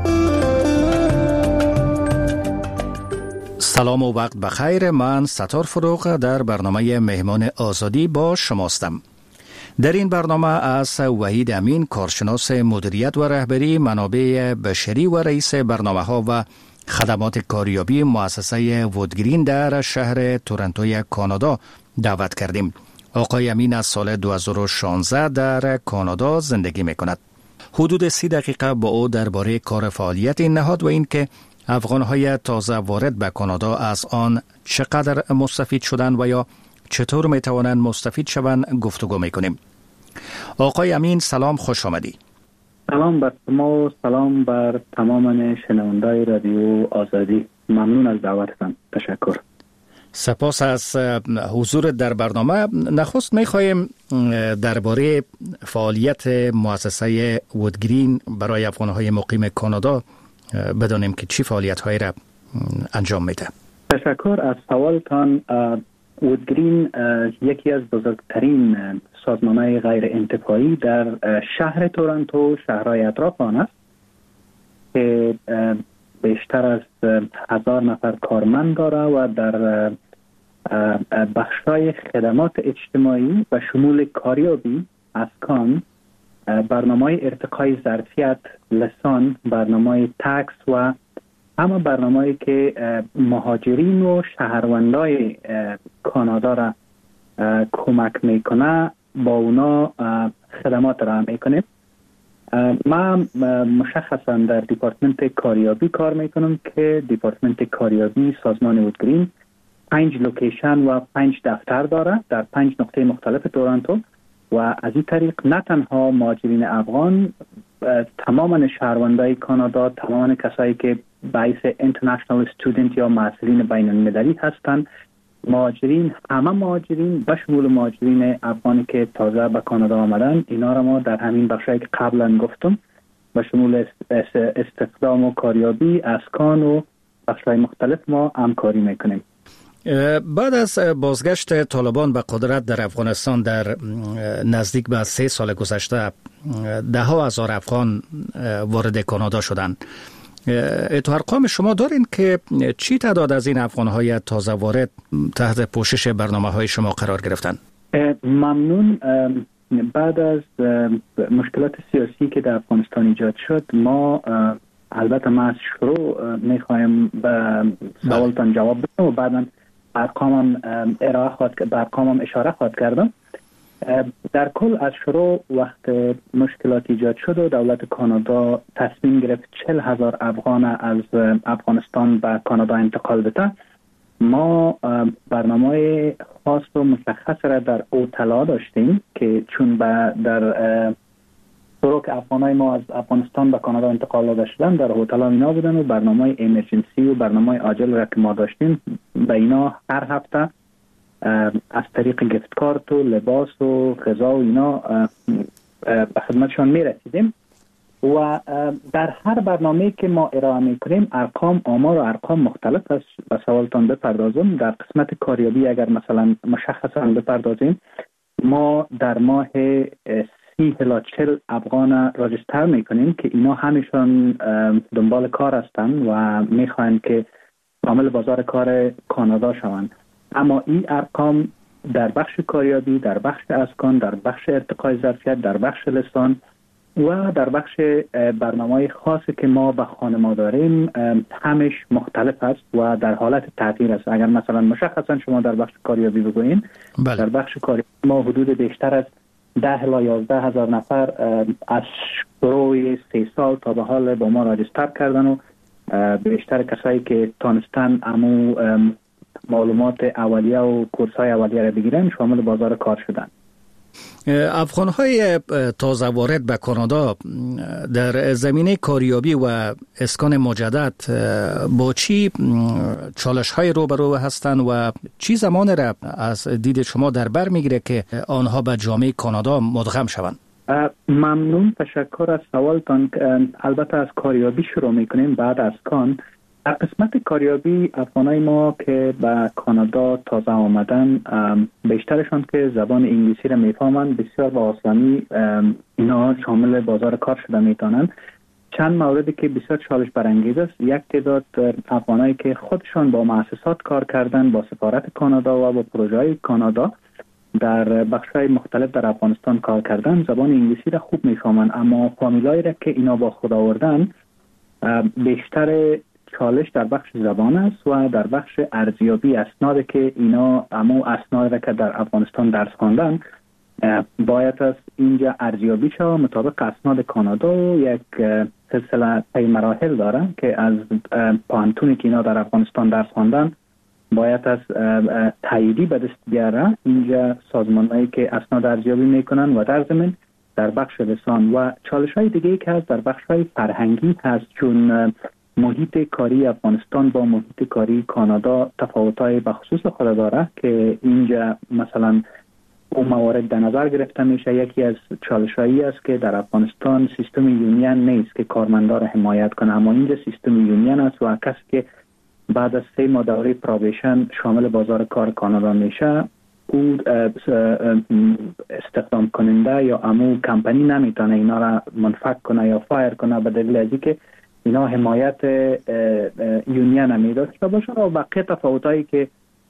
سلام و وقت بخیر. من ستار فروغ در برنامه مهمان آزادی با شماستم. در این برنامه از وحید امین، کارشناس مدیریت و رهبری منابع بشری و رئیس برنامه ها و خدمات کاریابی مؤسسه وودگرین در شهر تورنتوی کانادا دعوت کردیم. آقای امین از سال دو هزار و شانزده در کانادا زندگی می کند. حدود سی دقیقه با او درباره کار فعالیت این نهاد و اینکه افغان‌های تازه وارد به کانادا از آن چقدر مستفید شدند و یا چطور می توانند مستفید شوند گفتگو می کنیم. آقای امین سلام، خوش آمدی. سلام بر شما و سلام بر تمام شنوندگان رادیو آزادی. ممنون از دعوتتان. تشکر. سپاس از حضور در برنامه. نخست می‌خوایم درباره فعالیت مؤسسه وودگرین برای افغان‌های مقیم کانادا بدانیم که چی فعالیت‌هایی را انجام میده. تشکر از سوالتان. وودگرین یکی از بزرگترین سازمان‌های غیر انتفاعی در شهر تورنتو، شهرهای اطراف آن است که بیشتر از هزار نفر کارمند داره و در بخش‌های خدمات اجتماعی و شمول کاریابی، اسکان، برنامه ارتقای ظرفیت، لسان، برنامه تکس و همه برنامه‌ای که مهاجرین و شهروندای کانادا را کمک میکنه با اونا خدمات را میکنه. من مشخصا در دیپارتمنت کاریابی کار میکنم که دیپارتمنت کاریابی سازمان وودگرین پنج لوکیشن و پنج دفتر داره در پنج نقطه مختلف تورنتو و از این طریق نه تنها مهاجرین افغان، تمام شهروندای کانادا، تمام کسایی که باعث اینترنشنال استودنت یا محصلین بین المللی هستند، مهاجرین، همه مهاجرین به شمول مهاجرین افغانی که تازه به کانادا آمدن، اینا را ما در همین بخشایی که قبلا گفتم به شمول استخدام و کاریابی، اسکان و بخشای مختلف ما همکاری میکنیم. بعد از بازگشت طالبان به قدرت در افغانستان در نزدیک به سه سال گذشته، ده ها هزار افغان وارد کانادا شدند. تو ارقام شما دارین که چی تعداد از این افغان‌های تازه وارد تحت پوشش برنامه‌های شما قرار گرفتن؟ ممنون. بعد از مشکلات سیاسی که در افغانستان ایجاد شد، ما البته ما از شروع می‌خوایم به سوالتان جواب بدم و بعداً ارقامم ارائه خواهد به ارقامم اشاره خواهد کردم. در کل از شروع وقت مشکلات ایجاد شد و دولت کانادا تصمیم گرفت چهل هزار افغان از افغانستان به کانادا انتقال بده، ما برنامه خاص و مشخص را در اوتلا داشتیم که چون در طرق افغانای ما از افغانستان به کانادا انتقال داده شدن در هتل ها اینا بودن و برنامه ایمرجنسی و برنامه عاجل را که ما داشتیم به اینا هر هفته از طریق گفت کارت و لباس و غذا و اینا به خدمتشان می رسیدیم و در هر برنامه که ما ارائه می کنیم ارقام آمار و ارقام مختلف است. به سوالتان بپردازم. در قسمت کاریابی اگر مثلا مشخصا بپردازیم، ما در ماه سی الی چهل افغان راجستر می کنیم که اینا همیشون دنبال کار هستند و می خواهند که عامل بازار کار کانادا شوند. اما این ارقام در بخش کاریابی، در بخش اسکان، در بخش ارتقای ظرفیت، در بخش لسان و در بخش برنامه خاصی که ما به خانما داریم همش مختلف است و در حالت تغییر است. اگر مثلا مشخصا شما در بخش کاریابی بگوییم، بله. در بخش کاریابی ما حدود بیشتر از ده الی یازده هزار نفر از شروع سه سال تا به حال با ما راجستر کردن و بیشتر کسایی که تانستن امو معلومات اولیه و کورس‌های اولیه را بگیرن شامل بازار کار شدن. افغان‌های تازه وارد به کانادا در زمینه کاریابی و اسکان مجدد با چی چالش‌های روبرو هستند و چی زمان را از دید شما در بر میگیره که آنها به جامعه کانادا مدغم شوند؟ ممنون، تشکر از سوالتان. البته از کاریابی شروع میکنیم بعد از کان. در قسمت کاریابی افغانای ما که به کانادا تازه آمدن بیشترشان که زبان انگلیسی را میفهمند بسیار با آسانی اینا شامل بازار کار شده میتونند. چند موردی که بسیار چالش برانگیز است، یک تعداد افغانایی که خودشان با مؤسسات کار کردن، با سفارت کانادا و با پروژه‌های کانادا در بخش‌های مختلف در افغانستان کار کردن، زبان انگلیسی را خوب میفهمند، اما فامیلایی را که اینا با خود آوردن بیشتر چالش در بخش زبان است و در بخش ارزیابی اسناد که اینا امو اسناد که در افغانستان درس خواندن باید از اینجا ارزیابی شود مطابق اسناد کانادا و یک سلسله طی مراحل داره که از پانتونی که اینا در افغانستان درس خواندن باید از تاییدی به دست بیاره اینجا سازمانایی که اسناد ارزیابی میکنن و در ضمن در بخش لسان و چالش‌های دیگه که هست در بخش‌های فرهنگی هست، چون محیط کاری افغانستان با محیط کاری کانادا تفاوت‌های بخصوص خود داره که اینجا مثلا اون موارد در نظر گرفته میشه. یکی از چالش‌هایی است که در افغانستان سیستم یونین نیست که کارمندا را حمایت کنه، اما اینجا سیستم یونین است و کسی که بعد از سه ماه دوره پروبیشن شامل بازار کار کانادا میشه او استخدام کننده یا امو کمپانی نمیتونه اینا را منفک کنه یا فایر کنه به دلیل از اینکه اینا حمایت یونین میداشته باشه. و بقیه تفاوتایی که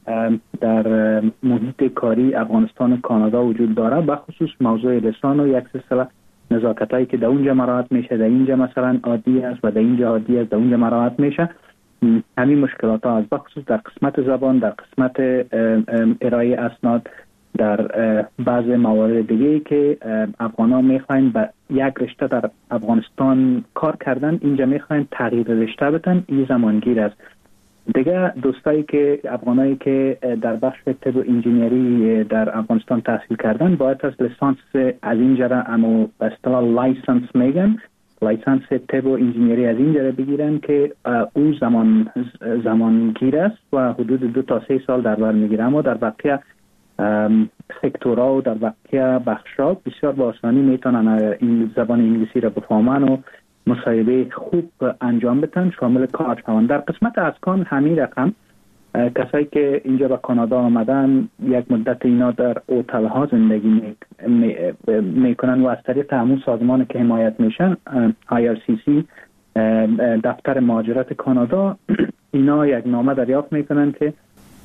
در محیط کاری افغانستان و کانادا وجود داره به خصوص موضوع لسان و یک سلسله نزاکتایی که در اونجا مراعات میشه، در اینجا مثلا عادی است و در اینجا عادی است، در اونجا مراعات میشه. همین مشکلات ها از بخصوص در قسمت زبان، در قسمت ارائه اسناد، در بعض موارد دیگه که افغانا میخواین به یک رشته در افغانستان کار کردن اینجا میخواین تغییر رشته بدن، این زمانگیر است. دیگه دوستایی که افغانایی که در بخش طب و انجینیری در افغانستان تحصیل کردن باید از لیسانس از اینجا را اما به اصطلاح لایسنس میگن، لایسنس طب و انجینیری از اینجا را بگیرن که او زمان زمانگیر است و حدود دو تا سه سال در بر میگیره. اما در بقیه سکتورها و در بقیه بخشا بسیار با آسانی میتونن این زبان انگلیسی را بفهمن و مصاحبه خوب انجام بدن، شامل کار شوند. در قسمت اسکان همین رقم کسایی که اینجا به کانادا آمدن یک مدت اینا در هتل ها زندگی میکنن و از طریق همون سازمان که حمایت میشن آی آر سی سی دفتر مهاجرت کانادا اینا یک نامه دریافت میکنن که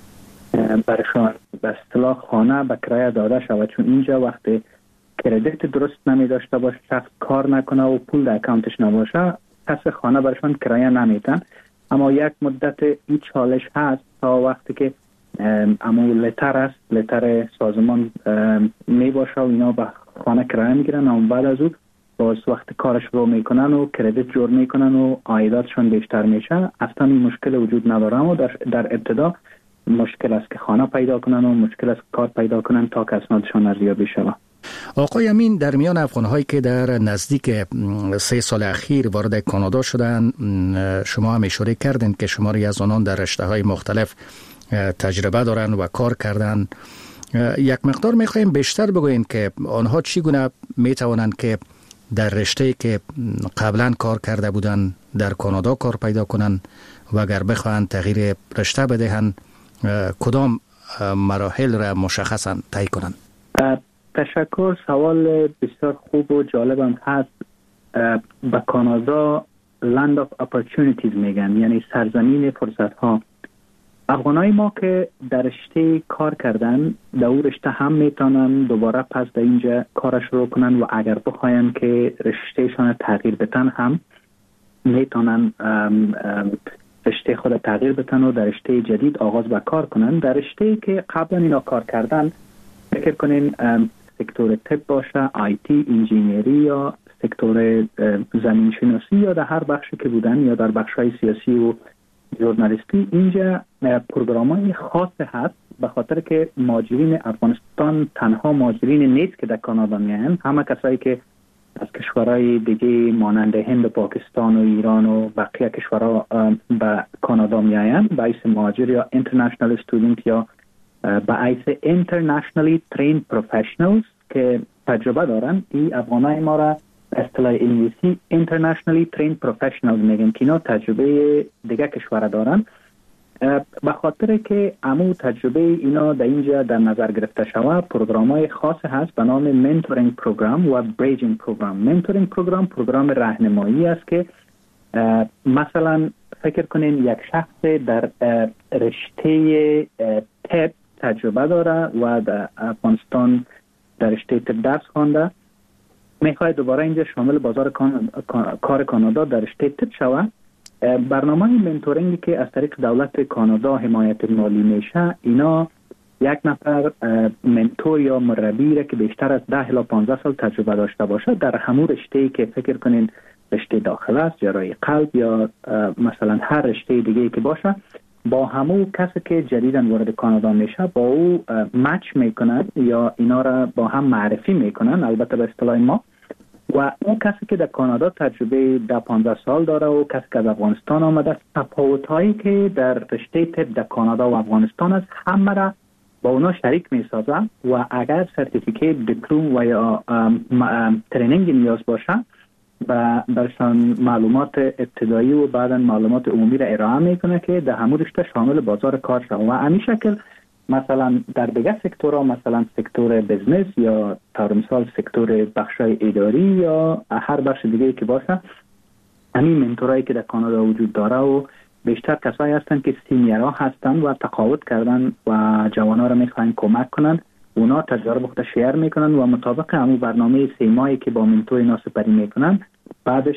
برشان به اصطلاح خانه به کرایه داده شود، چون اینجا وقتی کردیت درست نمی داشته باشه، شخص کار نکنه و پول در اکانتش نباشه، کس خانه برشان کرایه نمیتن. اما یک مدت این چالش هست تا وقتی که اما لتر است، لتر سازمان می باشه و اینا به خانه کرایه میگیرن، اما بعد از او باز وقت کارش رو میکنن و کردیت جور میکنن و عایداتشون بیشتر میشه. اصلا این مشکل وجود نداره. اما در, در ابتدا مشکل است که خانه پیدا کنن و مشکل است کار پیدا کنن تا که اسنادشان ارزیابی شود. آقای امین، در میان افغان‌هایی که در نزدیک سه سال اخیر وارد کانادا شدن، شما هم اشاره کردین که شماری از آنان در رشته‌های مختلف تجربه دارن و کار کردن. یک مقدار می‌خوایم بیشتر بگوین که آنها چگونه می‌توانند که در رشته‌ای که قبلا کار کرده بودن در کانادا کار پیدا کنن و اگر بخواهند تغییر رشته بدهند کدام مراحل را مشخصاً طی کنند؟ تشکر. سوال بسیار خوب و جالبم هست. به کانادا Land of Opportunities میگن، یعنی سرزمین فرصت ها. افغانای ما که در رشته کار کردن در اون رشته هم میتونن دوباره پس در اینجا کارش رو کنن و اگر بخواین که رشتهشان تغییر بتن هم میتونن رشته خود تغییر بتن و در رشته جدید آغاز به کار کنن. در رشته که قبلا اینا کار کردن فکر کنین سکتور طب باشه، آی تی، انجینیری یا سکتور زمین شناسی یا در هر بخشی که بودن یا در بخش‌های سیاسی و ژورنالیستی، اینجا پروگرام‌های خاص هست به خاطر که مهاجرین افغانستان تنها مهاجرین نیست که در کانادا میان، همه کسایی که از کشورهای دیگه مانند هند و پاکستان و ایران و بقیه کشورها به کانادا میآیند به حیث مهاجر یا اینترنشنال استودنت یا به حیث اینترنشنالی ترین پروفشنالز که تجربه دارن. این افغانای ما را اصطلاح انگلیسی اینترنشنالی ترین پروفشنالز میگن که اینا تجربه دیگه کشور دارن. به خاطر که عمو تجربه اینا در اینجا در نظر گرفته شود، پروگرام‌های خاص هست به نام منتورینگ پروگرام و بریجینگ پروگرام. منتورینگ پروگرام پروگرام راهنمایی است که مثلا فکر کنین یک شخص در رشته طب تجربه داره و در افغانستان در رشته طب درس خوانده، میخواد دوباره اینجا شامل بازار کار کانادا در رشته طب شود. برنامه منتورینگی که از طریق دولت کانادا حمایت مالی میشه، اینا یک نفر منتور یا مربی را که بیشتر از ده الی پانزده سال تجربه داشته باشه در همون رشته‌ای که فکر کنین رشته داخله است، جراحی قلب یا مثلا هر رشته دیگه‌ای که باشه، با همون کسی که جدیداً وارد کانادا میشه با او مچ میکنن یا اینا را با هم معرفی میکنن، البته به اصطلاح ما. و اون کسی که در کانادا تجربه ده پانزده سال داره و کسی که از افغانستان آمده، تفاوت‌هایی که در رشته طب در کانادا و افغانستان است همه را با اونا شریک میسازه و اگر سرتیفیکیت، دیپلم و یا ترینینگ نیاز باشه و برشان معلومات ابتدایی و بعدا معلومات عمومی را ارائه میکنه که در همون رشته شامل بازار کار شود. و همین شکل مثلا در دیگه سکتورها، مثلا سکتور بزنس یا طور مثال سکتور بخشای اداری یا هر بخش دیگه که باشه، همین منتورایی که در کانادا وجود داره و بیشتر کسایی هستن که سینیرها هستن و تقاعد کردن و جوانا را میخواین کمک کنن، اونا تجربه خود شیر میکنن و مطابق همون برنامه سه ماهی که با منتور اینا سپری میکنن، بعدش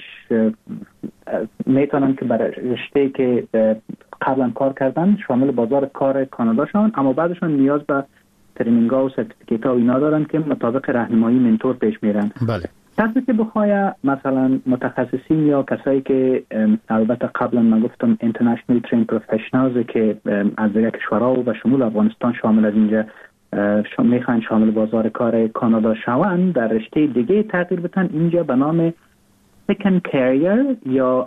میتونن که برای رشته که قبلا کار کردن شامل بازار کار کانادا شون، اما بعدشون نیاز به ترینینگ ها و سرتیفیکیت ها اینا دارن که مطابق راهنمایی منتور پیش میرن. بله. طبعا که بخواه مثلا متخصصین یا کسایی که البته قبلا من گفتم اینترنشنال ترین پروفشنالز که از دیگه کشورها و شمول افغانستان شامل از اینجا میخوان شامل بازار کار کانادا شوند، در رشته دیگه تغییر بتن، اینجا به نام سکند کریر یا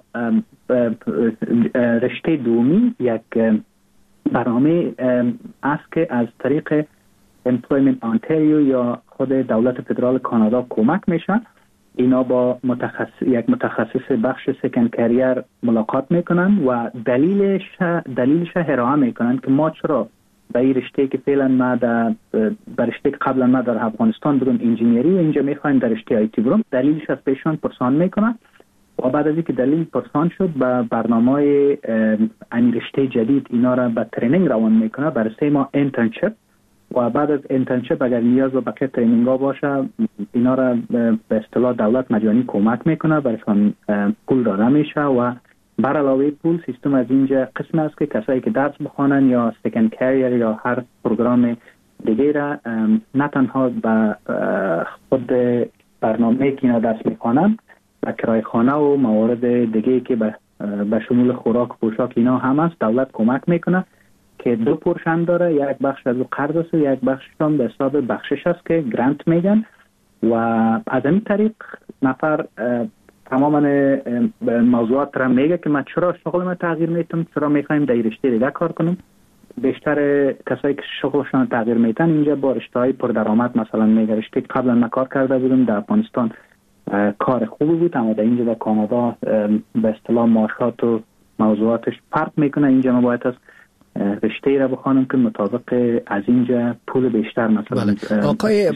رشته دومی یک برنامه است که از طریق امپلویمنت آنتاریو یا خود دولت فدرال کانادا کمک میشن. اینا با متخصص یک متخصص بخش سکند کریر ملاقات میکنن و دلیلش دلیلش ارائه میکنن که ما چرا به این رشته که فعلا ما در رشته قبلا ما در افغانستان بودم انجینیری و اینجا میخوایم در رشته آی تی برم، دلیلش از پیشان پرسان میکنن و بعد از اینکه دلیل پرسان شد به برنامه این رشته جدید اینا را به ترینینگ روان میکنه برای سه ماه اینترنشیپ و بعد از اینترنشیپ اگر نیاز به بقیه ترینینگ ها باشه اینا را به اصطلاح دولت مجانی کمک میکنه، برایشان پول داده میشه و بر علاوه پول سیستم از اینجا قسم است که کسایی که درس بخوانن یا سکند کریر یا هر پروگرام دیگه را نه تنها به خود برنامه که اینا درس میخوانن، به کرای خانه و موارد دیگه که به شمول خوراک و پوشاک اینا هم است، دولت کمک میکنه که دو پورشن داره، یک بخش از قرض است و یک بخششان به حساب بخشش است که گرانت میگن و از این طریق نفر تماما موضوعات را میگه که من چرا شغلم تغییر میتم، چرا میخوایم در رشته دیگه کار کنم. بیشتر کسایی که شغلشان تغییر میتن اینجا با رشته‌های پردرآمد مثلا میگه رشته قبلا من کار کرده بودم در افغانستان کار خوبی بود، اما در اینجا در کانادا به اصطلاح معاشات و موضوعاتش فرق میکنه. اینجا ما باید از رشته را بخوانم که مطابق از اینجا پول بیشتر مثلا بله. آقای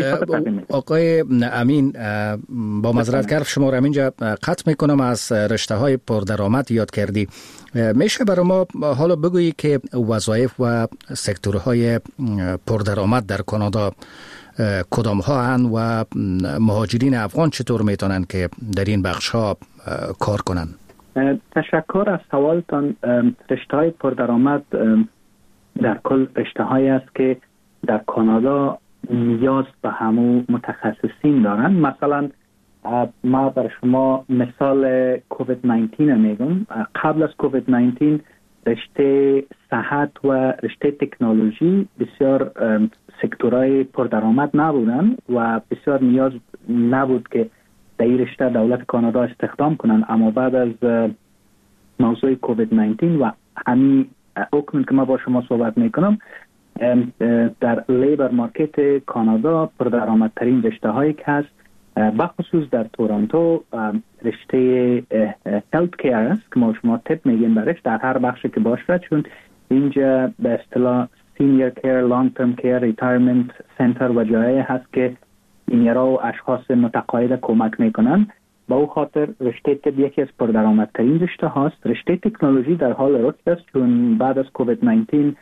آقای امین با معذرت کردم شما را اینجا قطع میکنم، از رشته های پردرآمد یاد کردی. میشه برای ما حالا بگویی که وظایف و سکتورهای پردرآمد در کانادا کدام ها هستند و مهاجرین افغان چطور میتونن که در این بخش ها کار کنن؟ تشکر از سوالتان. رشته های پردرآمد در کل رشته هایی است که در کانادا نیاز به همو متخصصین دارن. مثلا ما بر شما مثال کووید نوزده میگم. قبل از کووید نوزده رشته صحت و رشته تکنولوژی بسیار سکتورهای پردرآمد نبودن و بسیار نیاز نبود که در این رشته دولت کانادا استخدام کنن. اما بعد از موضوع کووید نوزده و همین حکم که ما با شما صحبت میکنم، در لیبر مارکت کانادا پردرآمدترین رشته هایی که هست بخصوص در تورنتو رشته هلت کیر است که ما شما تپ میگیم برش در هر بخشی که باشه، چون اینجا به اصطلاح سینیر کیر، لانگ ترم کیر، ریتایرمنت سنتر و جایی هست که اینیرا و اشخاص متقاعد کمک میکنن. با او خاطر رشته طب یکی از پردرآمدترین رشته هاست. رشته تکنولوژی در حال رشد است، چون بعد از کووید نوزده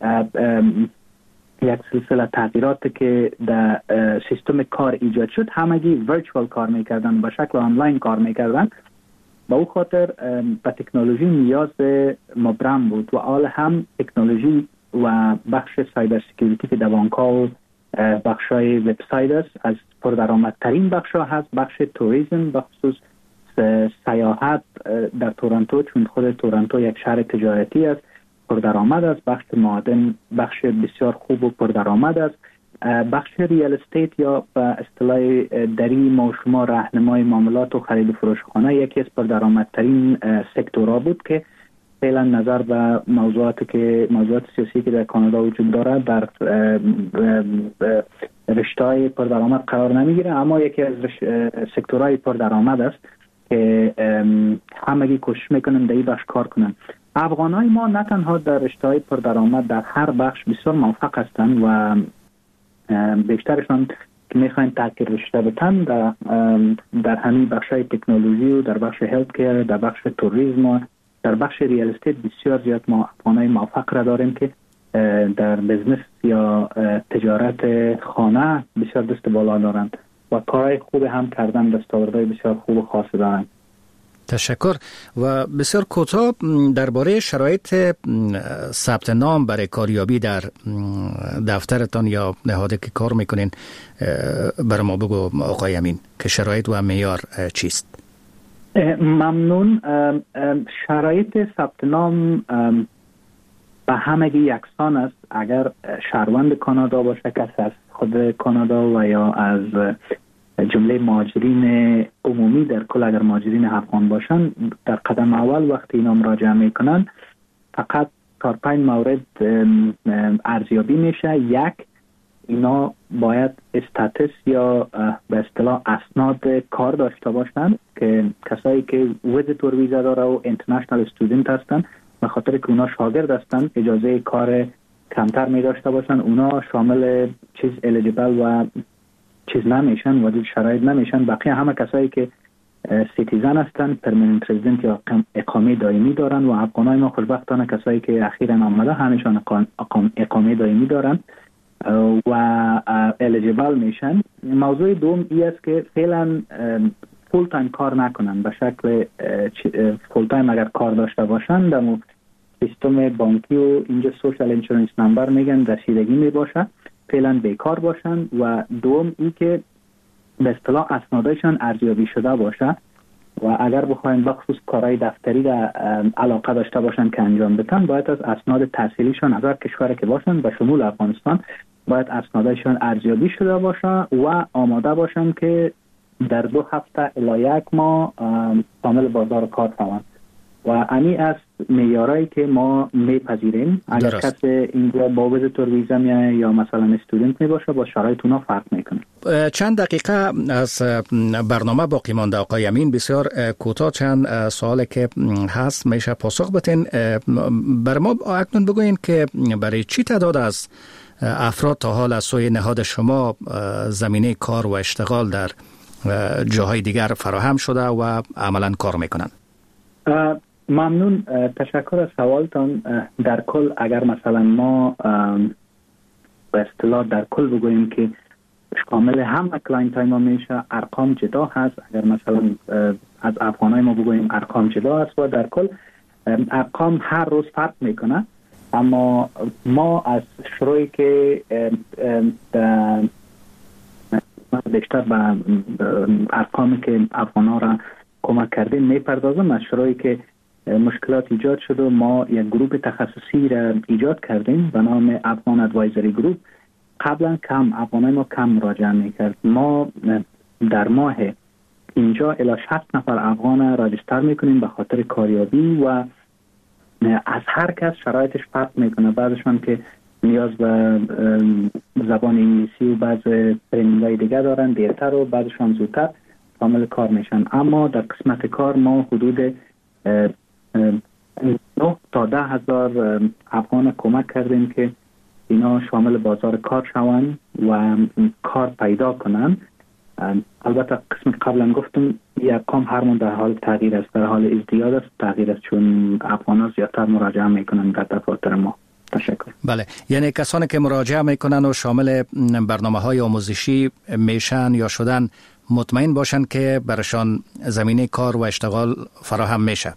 یک سلسله تغییرات که در سیستم کار ایجاد شد، همگی ورچوال کار میکردن، به شکل آنلاین کار میکردن. با او خاطر به تکنولوژی نیاز مبرم بود و حال هم تکنولوژی و بخش سایبر سکیوریتی که در بانک‌ها و بخشای وبسایت است از پردرآمدترین بخش‌ها هست. بخش توریسم بخصوص سیاحت در تورنتو، چون خود تورنتو یک شهر تجارتی است، پردرآمد است. بخش معادن بخش بسیار خوب و پردرآمد است. بخش ریال استیت یا به اصطلاح دری ما شما راهنمای معاملات و خرید و فروش خانه یکی از پردرآمدترین سکتورها بود که فعلا نظر به موضوعاتی که موضوعات سیاسی که در کانادا وجود داره در رشته‌های پردرآمد قرار نمیگیره، اما یکی از سکتورهای پردرآمد است که همگی کوشش میکنن در این بخش کار کنن. افغانای ما نه تنها در رشته‌های پردرآمد در هر بخش بسیار موفق هستند و بیشترشان که میخواین تغییر رشته بتن در در همین بخشای تکنولوژی و در بخش هلت کیر، در بخش توریسم و در بخش ریال استیت بسیار زیاد ما افغانای موفق را داریم که در بزنس یا تجارت خانه بسیار دست بالا دارند و کارهای خوب هم کردن، دستاوردهای بسیار خوب و خاص دارند. تشکر. و بسیار کوتاه درباره شرایط ثبت نام برای کاریابی در دفترتان یا نهادی که کار میکنین برای ما بگو آقای امین که شرایط و معیار چیست؟ ممنون. شرایط ثبت نام به همگی یکسان است. اگر شهروند کانادا باشه، کسی از خود کانادا و یا از جمله مهاجرین عمومی در کل، اگر مهاجرین افغان باشن، در قدم اول وقتی اینا مراجعه میکنن فقط چهار پنج مورد ارزیابی میشه. یک، اینا باید استاتس یا به اصطلاح اسناد کار داشته باشن که کسایی که ویزیتور ویزا داره و اینترنشنال استودنت هستن، به خاطر که اونا شاگرد هستن اجازه کار کمتر می داشته باشن، اونا شامل چیز الیجیبل و چیز نمیشن، وجود شرایط نمیشن. بقیه همه کسایی که سیتیزن هستن، پرمننت رزیدنت یا اقامه دائمی دارن و افغانای ما خوشبختانه کسایی که اخیراً آمده همشون اقامه دائمی دارن و الیجیبل میشن. موضوع دوم این است که فعلا فول تایم کار نکنن. به شکل فول تایم اگر کار داشته باشن در سیستم بانکی و اینجا سوشال انشورنس نمبر میگن رسیدگی می باشه، فعلا بیکار باشن. و دوم این که به اصطلاح اسنادشان ارزیابی شده باشه و اگر بخواین بخصوص کارهای دفتری را علاقه داشته باشن که انجام بدن، باید از اسناد تحصیلیشان از هر کشوری که باشن به شمول افغانستان باید اسنادشان ارزیابی شده باشه و آماده باشن که در دو هفته الی یک ماه شامل بازار کار شوند و امی از معیارایی که ما میپذیریم. اگر کسی اینجا با ویزیتور ویزا میایه یا مثلا استودنت می باشه با شرایط اونا فرق میکنه. چند دقیقه از برنامه باقی مانده آقای امین، بسیار کوتاه چند سوالی که هست میشه پاسخ بدین. بر ما اکنون بگوین که برای چی تعداد از افراد تا حال از سوی نهاد شما زمینه کار و اشتغال در جاهای دیگر فراهم شده و عملا کار میکنن؟ ممنون، تشکر از سوالتان. در کل اگر مثلا ما به اصطلاح در کل بگوییم که شامل همه کلاینت های ما میشه، ارقام جدا هست. اگر مثلا از افغانای ما بگوییم ارقام جدا هست و در کل ارقام هر روز فرق میکنه. اما ما از شروعی که بیشتر به ارقامی که افغانا را کمک کردیم میپردازم. از شروعی که مشکلات ایجاد شد و ما یک گروه تخصصی را ایجاد کردیم به نام افغان ادوایزری گروپ. قبلا کم افغانای ما کم مراجعه میکرد. ما در ماه اینجا الی شصت نفر افغان راجستر میکنیم به خاطر کاریابی و از هر کس شرایطش فرق میکنه. بعضشان که نیاز به زبان انگلیسی و بعض ترینینگ‌های دیگه دارن دیرتر و بعضشان زودتر شامل کار میشن. اما در قسمت کار ما حدود نه تا ده هزار افغان کمک کردیم که اینا شامل بازار کار شوند و کار پیدا کنن. البته قسم قبلا گفتم این ارقام هر من در حال تغییر است، در حال ازدیاد است، تغییر است، چون افغان‌ها زیادتر مراجعه میکنن در دفاتر ما. تشکر. بله، یعنی کسانی که مراجعه میکنن و شامل برنامه‌های آموزشی میشن یا شدن مطمئن باشن که برشان زمینه کار و اشتغال فراهم میشه.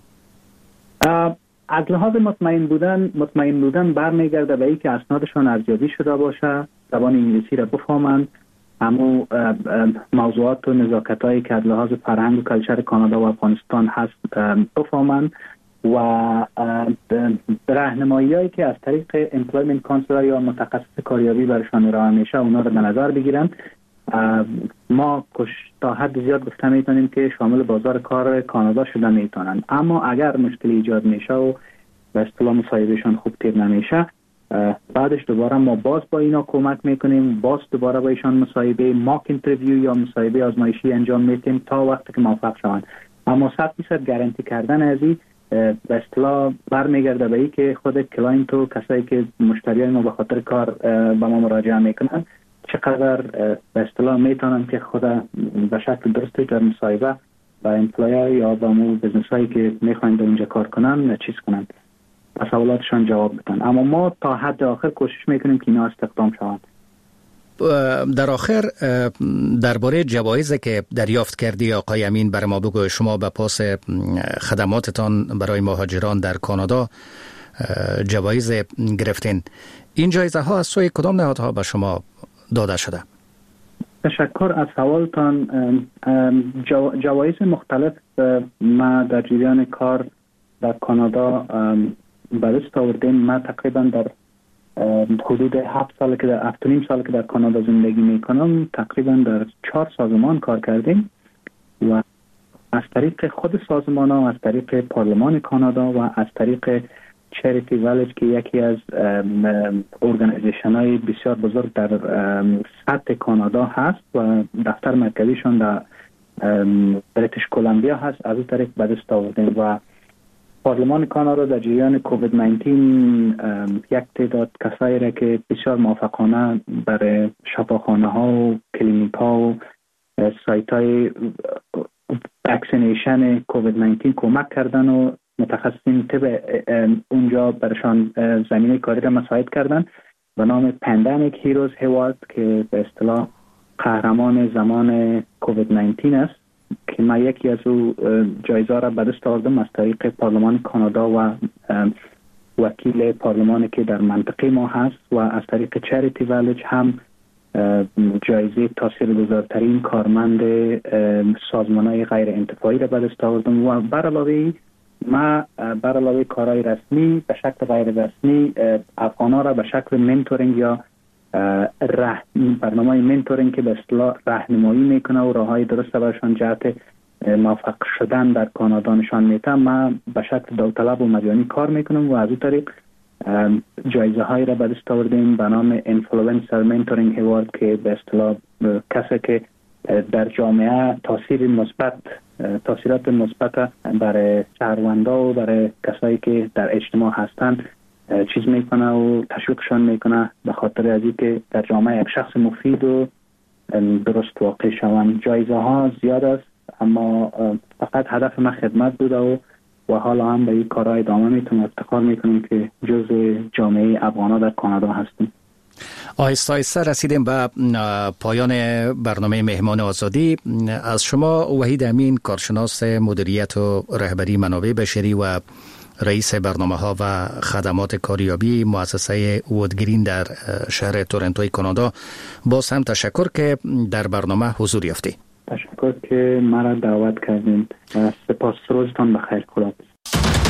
از لحاظ مطمئن بودن مطمئن بودن برمیگرده به اینکه اسنادشان ارزیابی شده باشه، زبان انگلیسی را بفهمند، اما موضوعات و نزاکت‌هایی که از لحاظ فرهنگ و کلچر کانادا و افغانستان هست بفهمند و راهنمایی‌هایی که از طریق امپلویمنت کانسلر یا متخصص کاریابی برشان ارائه میشه اونا رو به نظر بگیرن. ما تا حد زیاد گفته میتونیم که شامل بازار کار کانادا شده میتونن. اما اگر مشکلی ایجاد میشه و به اصطلاح مصاحبهشان خوب تیر نمیشه، بعدش دوباره ما باز با اینا کمک میکنیم، باز دوباره با ایشان مصاحبه ماک اینترویو یا مصاحبه آزمایشی انجام میدیم تا وقتی که موفق شوند. اما صد درصد گارانتی کردن از این به اصطلاح برمیگرده به این که خود کلاینت و کسایی که مشتریای ما به خاطر کار به ما مراجعه میکنن چقدر به اصطلاح میتونن که خود به شکل درستی در مصاحبه با امپلایر یا با مو بزنس هایی که میخواین در اونجا کار کنن چیز کنن، و سوالاتشان جواب بدن. اما ما تا حد آخر کوشش میکنیم که اینا استخدام شوند. در آخر درباره جوایزی که دریافت کردی آقای امین بر ما بگو. شما به پاس خدماتتان برای مهاجران در کانادا جوایز گرفتین. این جایزه ها از سوی کدام نهادها به شما داده شده؟ تشکر از سوالتان. جو، جوایز مختلف ما در جریان کار در کانادا به دست آوردیم. ما تقریبا در حدود هفت سال که در هفت و نیم سال که در کانادا زندگی میکنم تقریبا در چهار سازمان کار کردیم و از طریق خود سازمان ها، از طریق پارلمان کانادا و از طریق چریتی ویلیج که یکی از ارگانیزیشن های بسیار بزرگ در سطح کانادا هست و دفتر مرکزیشان در بریتیش کلمبیا هست، از این طریق به دست آوردیم. و پارلمان کانادا در جریان کووید نوزده یک تعداد کسایی را که بسیار موفقانه برای شفاخانه ها و کلینیک ها و سایت های واکسینیشن کووید نوزده کمک کردن و متخصصین طب اونجا برشان زمینه کاری را مساعد کردن به نام پاندمیک هیروز هیوارد که به اصطلاح قهرمان زمان کووید نوزده است که ما یکی از او جایزه را به دست آوردم از طریق پارلمان کانادا و وکیل پارلمانی که در منطقه ما هست و از طریق چریتی ویلیج هم جایزه تاثیرگذارترین کارمند سازمان‌های غیر انتفاعی را به دست آوردم و بر علاوه ما بر علاوه کارهای رسمی به شکل غیر رسمی افغان‌ها را به شکل منتورینگ یا برنامه منتورینگ که به اصطلاح راهنمایی میکنه و راههای درست برشان جهت موفق شدن در کانادا نشان میده. ما به شکل داوطلب و مجانی کار میکنم و از این طریق جایزه های را به دست آوردیم به نام اینفلوئنسر منتورینگ اوارد که به اصطلاح کسی که در جامعه تاثیر مثبت تاثیرات مثبت برای شهروندا و برای کسایی که در اجتماع هستند چیز میکنه و تشویقشان میکنه به خاطر از اینکه در جامعه یک شخص مفید و درست واقع شوند. جایزه ها زیاد است اما فقط هدف ما خدمت بوده و و حالا هم به این کارها ادامه میتونم افتخار میکنیم که جزء جامعه افغانا در کانادا هستیم. آهسته آهسته رسیدیم به پایان برنامه مهمان آزادی. از شما وحید امین، کارشناس مدیریت و رهبری منابع بشری و رئیس برنامه ها و خدمات کاریابی مؤسسه وودگرین در شهر تورنتوی کانادا، باز هم تشکر که در برنامه حضور یافتید. تشکر که مرا دعوت کردین. سپاس، روزتان بخیر. خدا